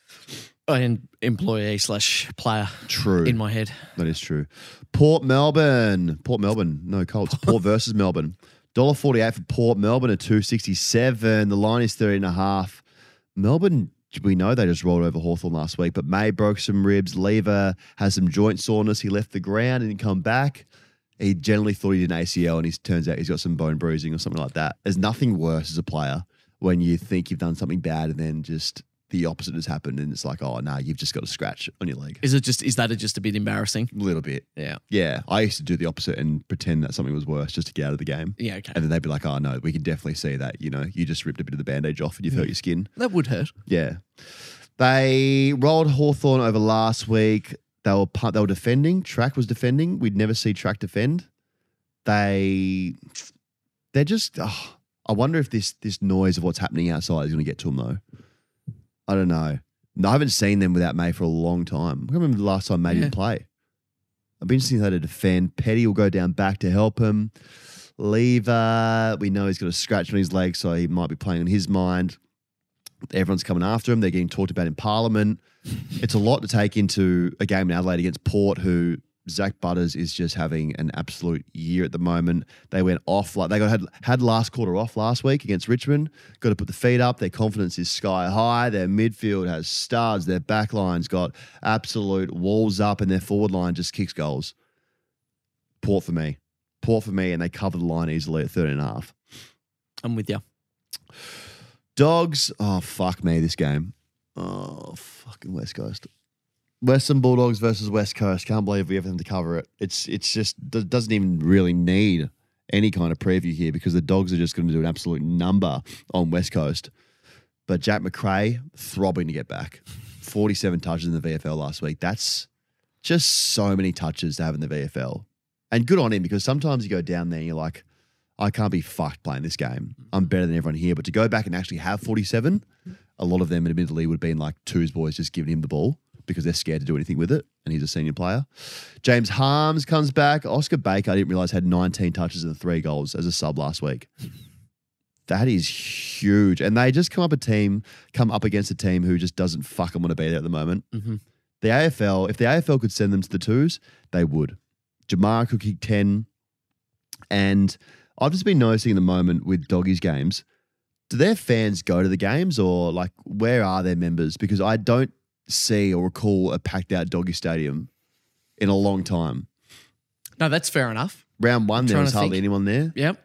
An employee/player. True. In my head. That is true. Port Melbourne. No, Colts. Port versus Melbourne. $1.48 for Port. Melbourne at $2.67. The line is 30.5. Melbourne, we know they just rolled over Hawthorn last week, but May broke some ribs. Lever has some joint soreness. He left the ground and didn't come back. He generally thought he did an ACL, and it turns out he's got some bone bruising or something like that. There's nothing worse as a player when you think you've done something bad and then just the opposite has happened, and it's like, oh no, you've just got a scratch on your leg. Is that just a bit embarrassing? A little bit. Yeah. Yeah. I used to do the opposite and pretend that something was worse just to get out of the game. Yeah, okay. And then they'd be like, oh no, we can definitely see that, you know, you just ripped a bit of the bandage off and you've hurt your skin. That would hurt. Yeah. They rolled Hawthorn over last week. They were defending. Track was defending. We'd never see Track defend. They're just. Oh, I wonder if this noise of what's happening outside is going to get to them though. I don't know. No, I haven't seen them without May for a long time. I can't remember the last time May didn't play. I've been seeing how to defend. Petty will go down back to help him. Lever, we know he's got a scratch on his leg, so he might be playing on his mind. Everyone's coming after him. They're getting talked about in Parliament. It's a lot to take into a game in Adelaide against Port, who Zach Butters is just having an absolute year at the moment. They went off like they had last quarter off last week against Richmond. Got to put the feet up. Their confidence is sky high. Their midfield has studs. Their back line's got absolute walls up, and their forward line just kicks goals. Port for me, and they cover the line easily at 13.5. I'm with you. Dogs, oh, fuck me, this game. Oh, fucking West Coast. Western Bulldogs versus West Coast. Can't believe we have them to cover it. It's just, doesn't even really need any kind of preview here because the Dogs are just going to do an absolute number on West Coast. But Jack McRae, throbbing to get back. 47 touches in the VFL last week. That's just so many touches to have in the VFL. And good on him because sometimes you go down there and you're like, I can't be fucked playing this game. I'm better than everyone here. But to go back and actually have 47, a lot of them admittedly would have been like Two's boys just giving him the ball because they're scared to do anything with it. And he's a senior player. James Harms comes back. Oscar Baker, I didn't realise, had 19 touches and 3 goals as a sub last week. That is huge. And they just come up against a team who just doesn't fucking want to be there at the moment. Mm-hmm. The AFL, if the AFL could send them to the twos, they would. Jamara could kick 10. And I've just been noticing in the moment with Doggies games, do their fans go to the games or like where are their members? Because I don't see or recall a packed out Doggy stadium in a long time. No, that's fair enough. Round one, there was hardly anyone there. Yep.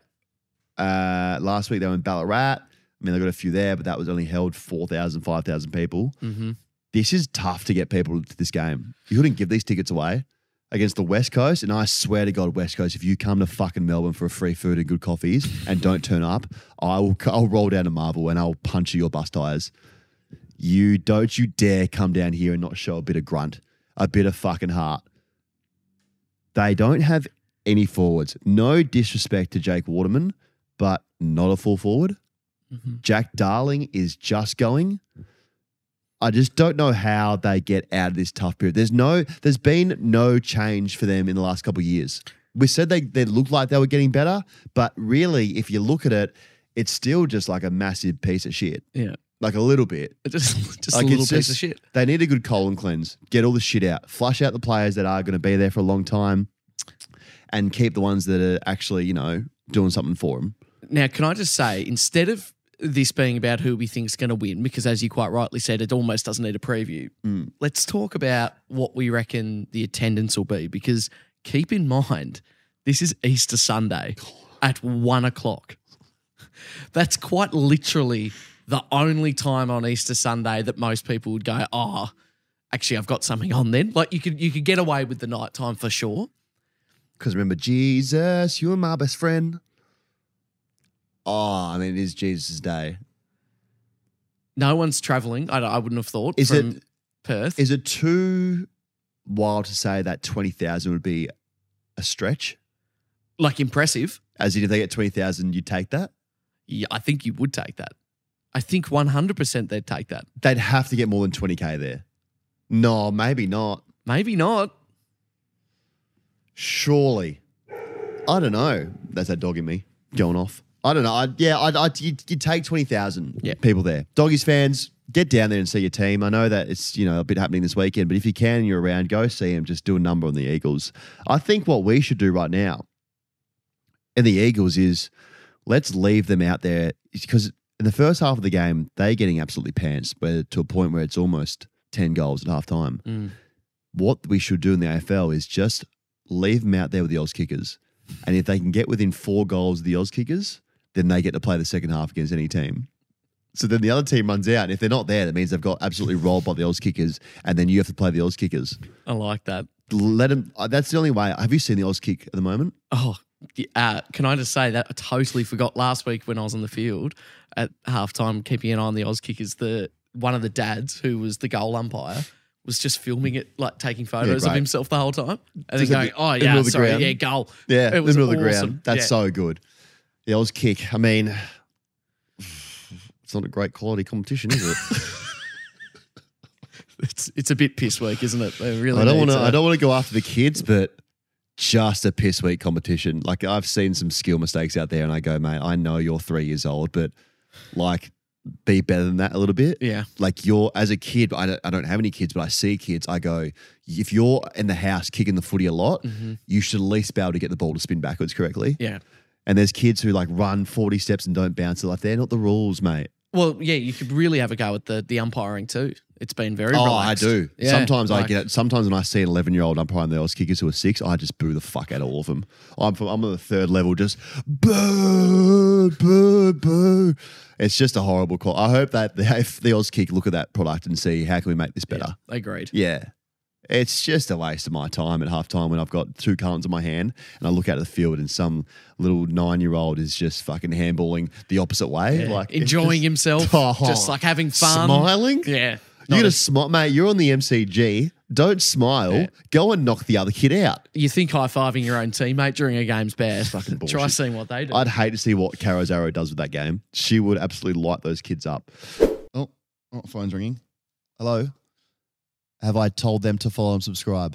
Last week they were in Ballarat. I mean, they got a few there, but that was only held 4,000, 5,000 people. Mm-hmm. This is tough to get people to this game. You couldn't give these tickets away against the West Coast. And I swear to God, West Coast, if you come to fucking Melbourne for a free food and good coffees and don't turn up, I'll roll down to Marvel and I'll punch your bus tires. You dare come down here and not show a bit of grunt, a bit of fucking heart. They don't have any forwards. No disrespect to Jake Waterman, but not a full forward. Mm-hmm. Jack Darling is just going. I just don't know how they get out of this tough period. There's been no change for them in the last couple of years. We said they looked like they were getting better, but really, if you look at it, it's still just like a massive piece of shit. Yeah. Like a little bit. Just like a little piece of shit. They need a good colon cleanse. Get all the shit out. Flush out the players that are going to be there for a long time and keep the ones that are actually, doing something for them. Now, can I just say, instead of this being about who we think is going to win, because as you quite rightly said, it almost doesn't need a preview. Let's talk about what we reckon the attendance will be, because keep in mind, this is Easter Sunday at 1 o'clock. That's quite literally the only time on Easter Sunday that most people would go, oh, actually, I've got something on then. Like you could get away with the night time for sure. Because remember, Jesus, you're my best friend. Oh, I mean, it is Jesus' day. No one's travelling. I wouldn't have thought from Perth. Is it too wild to say that 20,000 would be a stretch? Like impressive. As in, if they get 20,000, you'd take that? Yeah, I think you would take that. I think 100% they'd take that. They'd have to get more than 20K there. No, maybe not. Maybe not. Surely. I don't know. That's that dog in me going off. I don't know. You'd take 20,000 people there. Doggies fans, get down there and see your team. I know that it's, a bit happening this weekend, but if you can and you're around, go see them. Just do a number on the Eagles. I think what we should do right now in the Eagles is let's leave them out there, because in the first half of the game, they're getting absolutely pants to a point where it's almost 10 goals at half time. What we should do in the AFL is just leave them out there with the Oz kickers. And if they can get within 4 goals of the Oz kickers, then they get to play the second half against any team. So then the other team runs out, and if they're not there, that means they've got absolutely rolled by the Oz kickers, and then you have to play the Oz kickers. I like that. Let them. That's the only way. Have you seen the Oz kick at the moment? Oh, can I just say that I totally forgot last week when I was on the field at halftime, keeping an eye on the Oz kickers. One of the dads who was the goal umpire was just filming it, like taking photos of great. himself the whole time, and Just then at going, the middle of the sorry, ground. goal." Yeah, it was the middle of the awesome. ground. That's Yeah. so good. The Oz kick. I mean, it's not a great quality competition, is it? It's a bit piss weak, isn't it? They really I don't need want to go after the kids, but just a piss weak competition. Like I've seen some skill mistakes out there, and I go, mate, I know you're 3 years old, but like be better than that a little bit. Yeah. Like you're as a kid. I don't have any kids, but I see kids. I go, if you're in the house kicking the footy a lot, you should at least be able to get the ball to spin backwards correctly. Yeah. And there's kids who like run 40 steps and don't bounce it. Like they're not the rules, mate. Well, yeah, you could really have a go at the umpiring too. It's been very relaxed. I do. Yeah, Sometimes I like- get it. Sometimes when I see an 11-year-old umpiring the Oz kickers who are 6, I just boo the fuck out of all of them. I'm on the third level, just boo, boo, boo. It's just a horrible call. I hope that if the Oz kick look at that product and see how can we make this better. Yeah, agreed. Yeah. It's just a waste of my time at halftime when I've got 2 cartons in my hand and I look out of the field and some little 9-year-old is just fucking handballing the opposite way. Yeah. Like it's Enjoying just- himself, Oh, just like having fun. Smiling? Yeah. You're Not gonna a- smile, mate. You're on the MCG. Don't smile. Yeah. Go and knock the other kid out. You think high-fiving your own teammate during a game's bad. Fucking bullshit. Try seeing what they do. I'd hate to see what Caro Zarro does with that game. She would absolutely light those kids up. Oh, phone's ringing. Hello. Have I told them to follow and subscribe?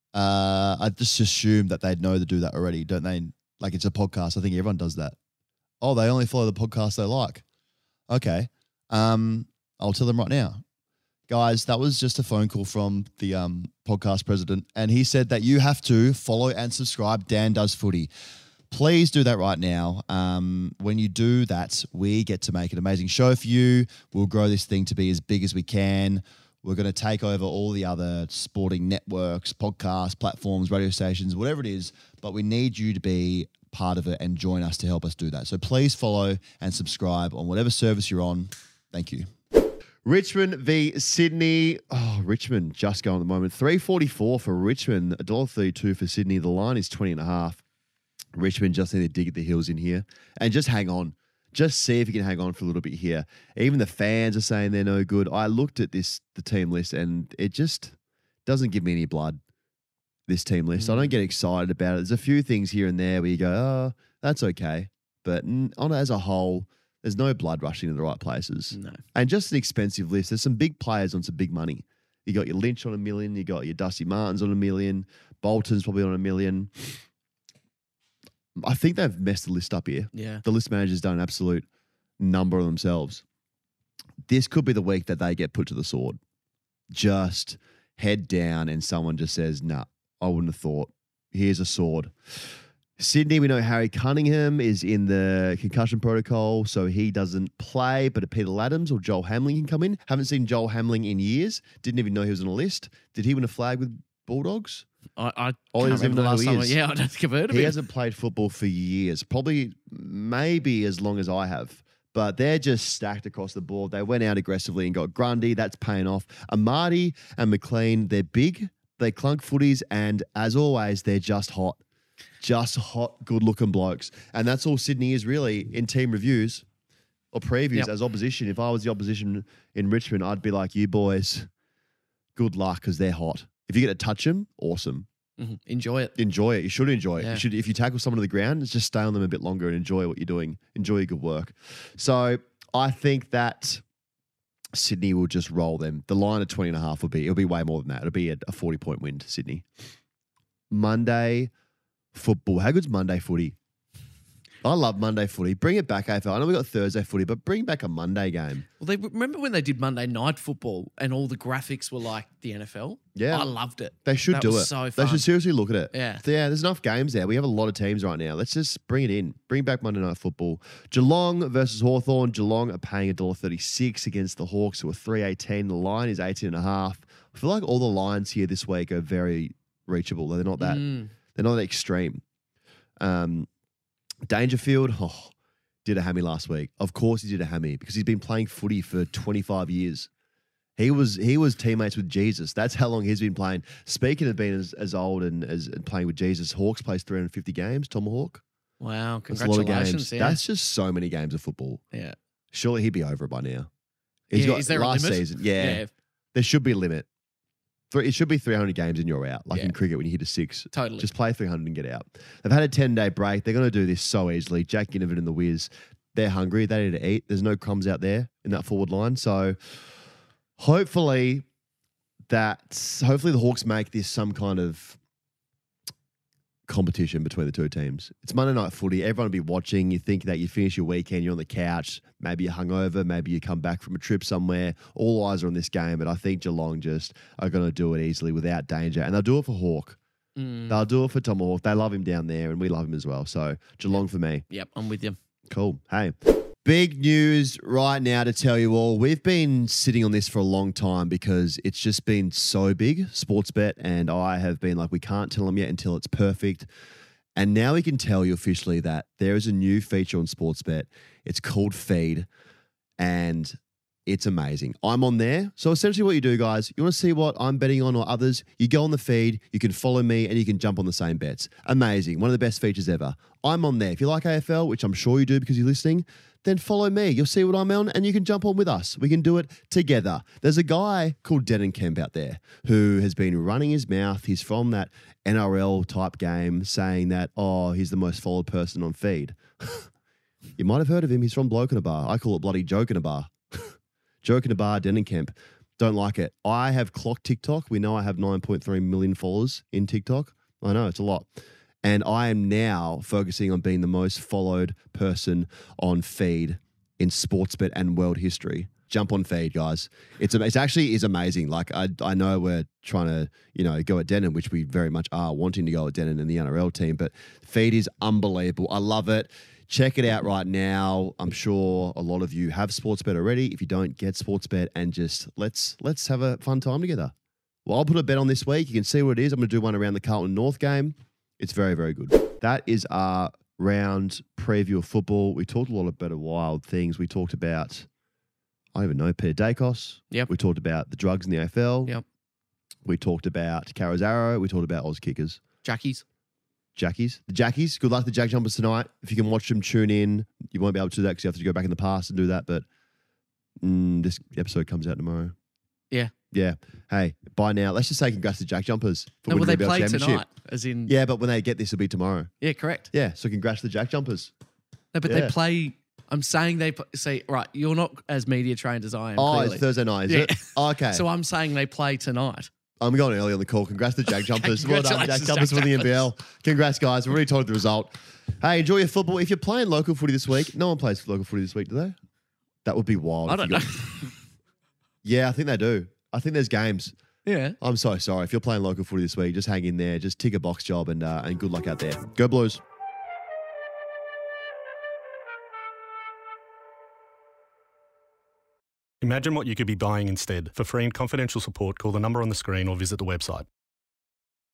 I just assume that they'd know to do that already, don't they? Like it's a podcast. I think everyone does that. Oh, they only follow the podcast they like. Okay. I'll tell them right now. Guys, that was just a phone call from the podcast president, and he said that you have to follow and subscribe Dan Does Footy. Please do that right now. When you do that, we get to make an amazing show for you. We'll grow this thing to be as big as we can. We're going to take over all the other sporting networks, podcasts, platforms, radio stations, whatever it is, but we need you to be part of it and join us to help us do that. So please follow and subscribe on whatever service you're on. Thank you. Richmond v Sydney. Oh, Richmond just going at the moment. $3.44 for Richmond, $1.32 for Sydney. The line is 20.5. Richmond just need to dig at the heels in here and just hang on. Just see if you can hang on for a little bit here. Even the fans are saying they're no good. I looked at the team list and it just doesn't give me any blood, this team list. I don't get excited about it. There's a few things here and there where you go, oh, that's okay. But on as a whole, there's no blood rushing to the right places. No. And just an expensive list. There's some big players on some big money. You got your Lynch on $1 million. You got your Dusty Martins on $1 million. Bolton's probably on $1 million. I think they've messed the list up here. Yeah. The list manager's done an absolute number of themselves. This could be the week that they get put to the sword. Just head down and someone just says, nah, I wouldn't have thought. Here's a sword. Sydney, we know Harry Cunningham is in the concussion protocol, so he doesn't play, but Peter Laddams or Joel Hamling can come in. Haven't seen Joel Hamling in years. Didn't even know he was on a list. Did he win a flag with Bulldogs? I Ollie can't doesn't even remember the know last who he time. is. Yeah, I don't think I've heard of He him. hasn't played football for years, probably maybe as long as I have. But they're just stacked across the board. They went out aggressively and got Grundy. That's paying off. Amati and McLean, they're big. They clunk footies. And as always, they're just hot. Just hot, good-looking blokes. And that's all Sydney is really in team reviews or previews Yep. as opposition. If I was the opposition in Richmond, I'd be like, you boys, good luck because they're hot. If you get to touch them, awesome. Mhm. Enjoy it. Enjoy it. You should enjoy it. Yeah. You should, if you tackle someone to the ground, just stay on them a bit longer and enjoy what you're doing. Enjoy your good work. So I think that Sydney will just roll them. The line of 20.5 it'll be way more than that. It'll be a 40-point win to Sydney. Monday football. How good's Monday footy? I love Monday footy. Bring it back, AFL. I know we got Thursday footy, but bring back a Monday game. Well, they remember when they did Monday Night Football and all the graphics were like the NFL? Yeah. I loved it. They should That do was it. so They fun. should seriously look at it. Yeah. There's enough games there. We have a lot of teams right now. Let's just bring it in. Bring back Monday Night Football. Geelong versus Hawthorn. Geelong are paying $1.36 against the Hawks, who are $3.18. The line is 18.5. I feel like all the lines here this week are very reachable. They're not that. They're not that extreme. Dangerfield. did a hammy last week. Of course he did a hammy because he's been playing footy for 25 years. He was teammates with Jesus. That's how long he's been playing. Speaking of being as old and as playing with Jesus, Hawks plays 350 games, Tomahawk. Wow, That's a lot of congratulations. games. Yeah. That's just so many games of football. yeah. Surely he'd be over it by now. Yeah, is there a last limit? season. Yeah, there should be a limit. It should be 300 games and you're out. Like in cricket when you hit a 6. Totally. Just play 300 and get out. They've had a 10-day break. They're going to do this so easily. Jack Ginnivan and the Wiz, they're hungry. They need to eat. There's no crumbs out there in that forward line. So hopefully the Hawks make this some kind of competition between the two teams. It's Monday night footy. Everyone will be watching. You think that you finish your weekend, you're on the couch, maybe you're hungover, maybe you come back from a trip somewhere. All eyes are on this game, but I think Geelong just are going to do it easily without danger. And they'll do it for Hawk. They'll do it for Tomahawk. They love him down there, and we love him as well. So Geelong for me. Yep, I'm with you. Cool. Hey, big news right now to tell you all. We've been sitting on this for a long time because it's just been so big, Sportsbet, and I have been like, we can't tell them yet until it's perfect. And now we can tell you officially that there is a new feature on Sportsbet. It's called Feed, and it's amazing. I'm on there. So essentially what you do, guys, you want to see what I'm betting on or others, you go on the feed, you can follow me, and you can jump on the same bets. Amazing. One of the best features ever. I'm on there. If you like AFL, which I'm sure you do because you're listening, then follow me. You'll see what I'm on, and you can jump on with us. We can do it together. There's a guy called Denon Kemp out there who has been running his mouth. He's from that NRL type game saying that, oh, he's the most followed person on feed. You might have heard of him. He's from Bloke in a Bar. I call it bloody Joke in a Bar. Joke in a Bar, Denon Kemp. Don't like it. I have clocked TikTok. We know I have 9.3 million followers in TikTok. I know, it's a lot. And I am now focusing on being the most followed person on feed in Sportsbet and world history. Jump on feed, guys. It's actually is amazing. Like I know we're trying to, go at Denon, which we very much are wanting to go at Denon in the NRL team, but feed is unbelievable. I love it. Check it out right now. I'm sure a lot of you have Sportsbet already. If you don't, get Sportsbet and just let's have a fun time together. Well, I'll put a bet on this week. You can see what it is. I'm going to do one around the Carlton North game. It's very, very good. That is our round preview of football. We talked a lot about wild things. We talked about, I don't even know, Peter Dacos. Yep. We talked about the drugs in the AFL. Yep. We talked about Carazaro. We talked about Oz Kickers. Jackies. The Jackies. Good luck to the Jack Jumpers tonight. If you can watch them, tune in. You won't be able to do that because you have to go back in the past and do that. But this episode comes out tomorrow. Yeah. Yeah. Hey, by now, let's just say congrats to Jack Jumpers. For No, well, winning they the play BBL Championship. tonight, as in. Yeah, but when they get this, it'll be tomorrow. Yeah, correct. Yeah, so congrats to the Jack Jumpers. No, but Yeah. they play. I'm saying they say, right, you're not as media trained as I am. Oh, clearly. it's Thursday night, is Yeah. it? Oh, okay. So I'm saying they play tonight. I'm going early on the call. Congrats to Jack Jumpers. Well done, Jack Congratulations, Jumpers Jack for the Jumpers. NBL. Congrats, guys. We've already told you the result. Hey, enjoy your football. If you're playing local footy this week, no one plays local footy this week, do they? That would be wild. I if don't you know. got- Yeah, I think they do. I think there's games. Yeah. I'm so sorry. If you're playing local footy this week, just hang in there. Just tick a box job and good luck out there. Go Blues. Imagine what you could be buying instead. For free and confidential support, call the number on the screen or visit the website.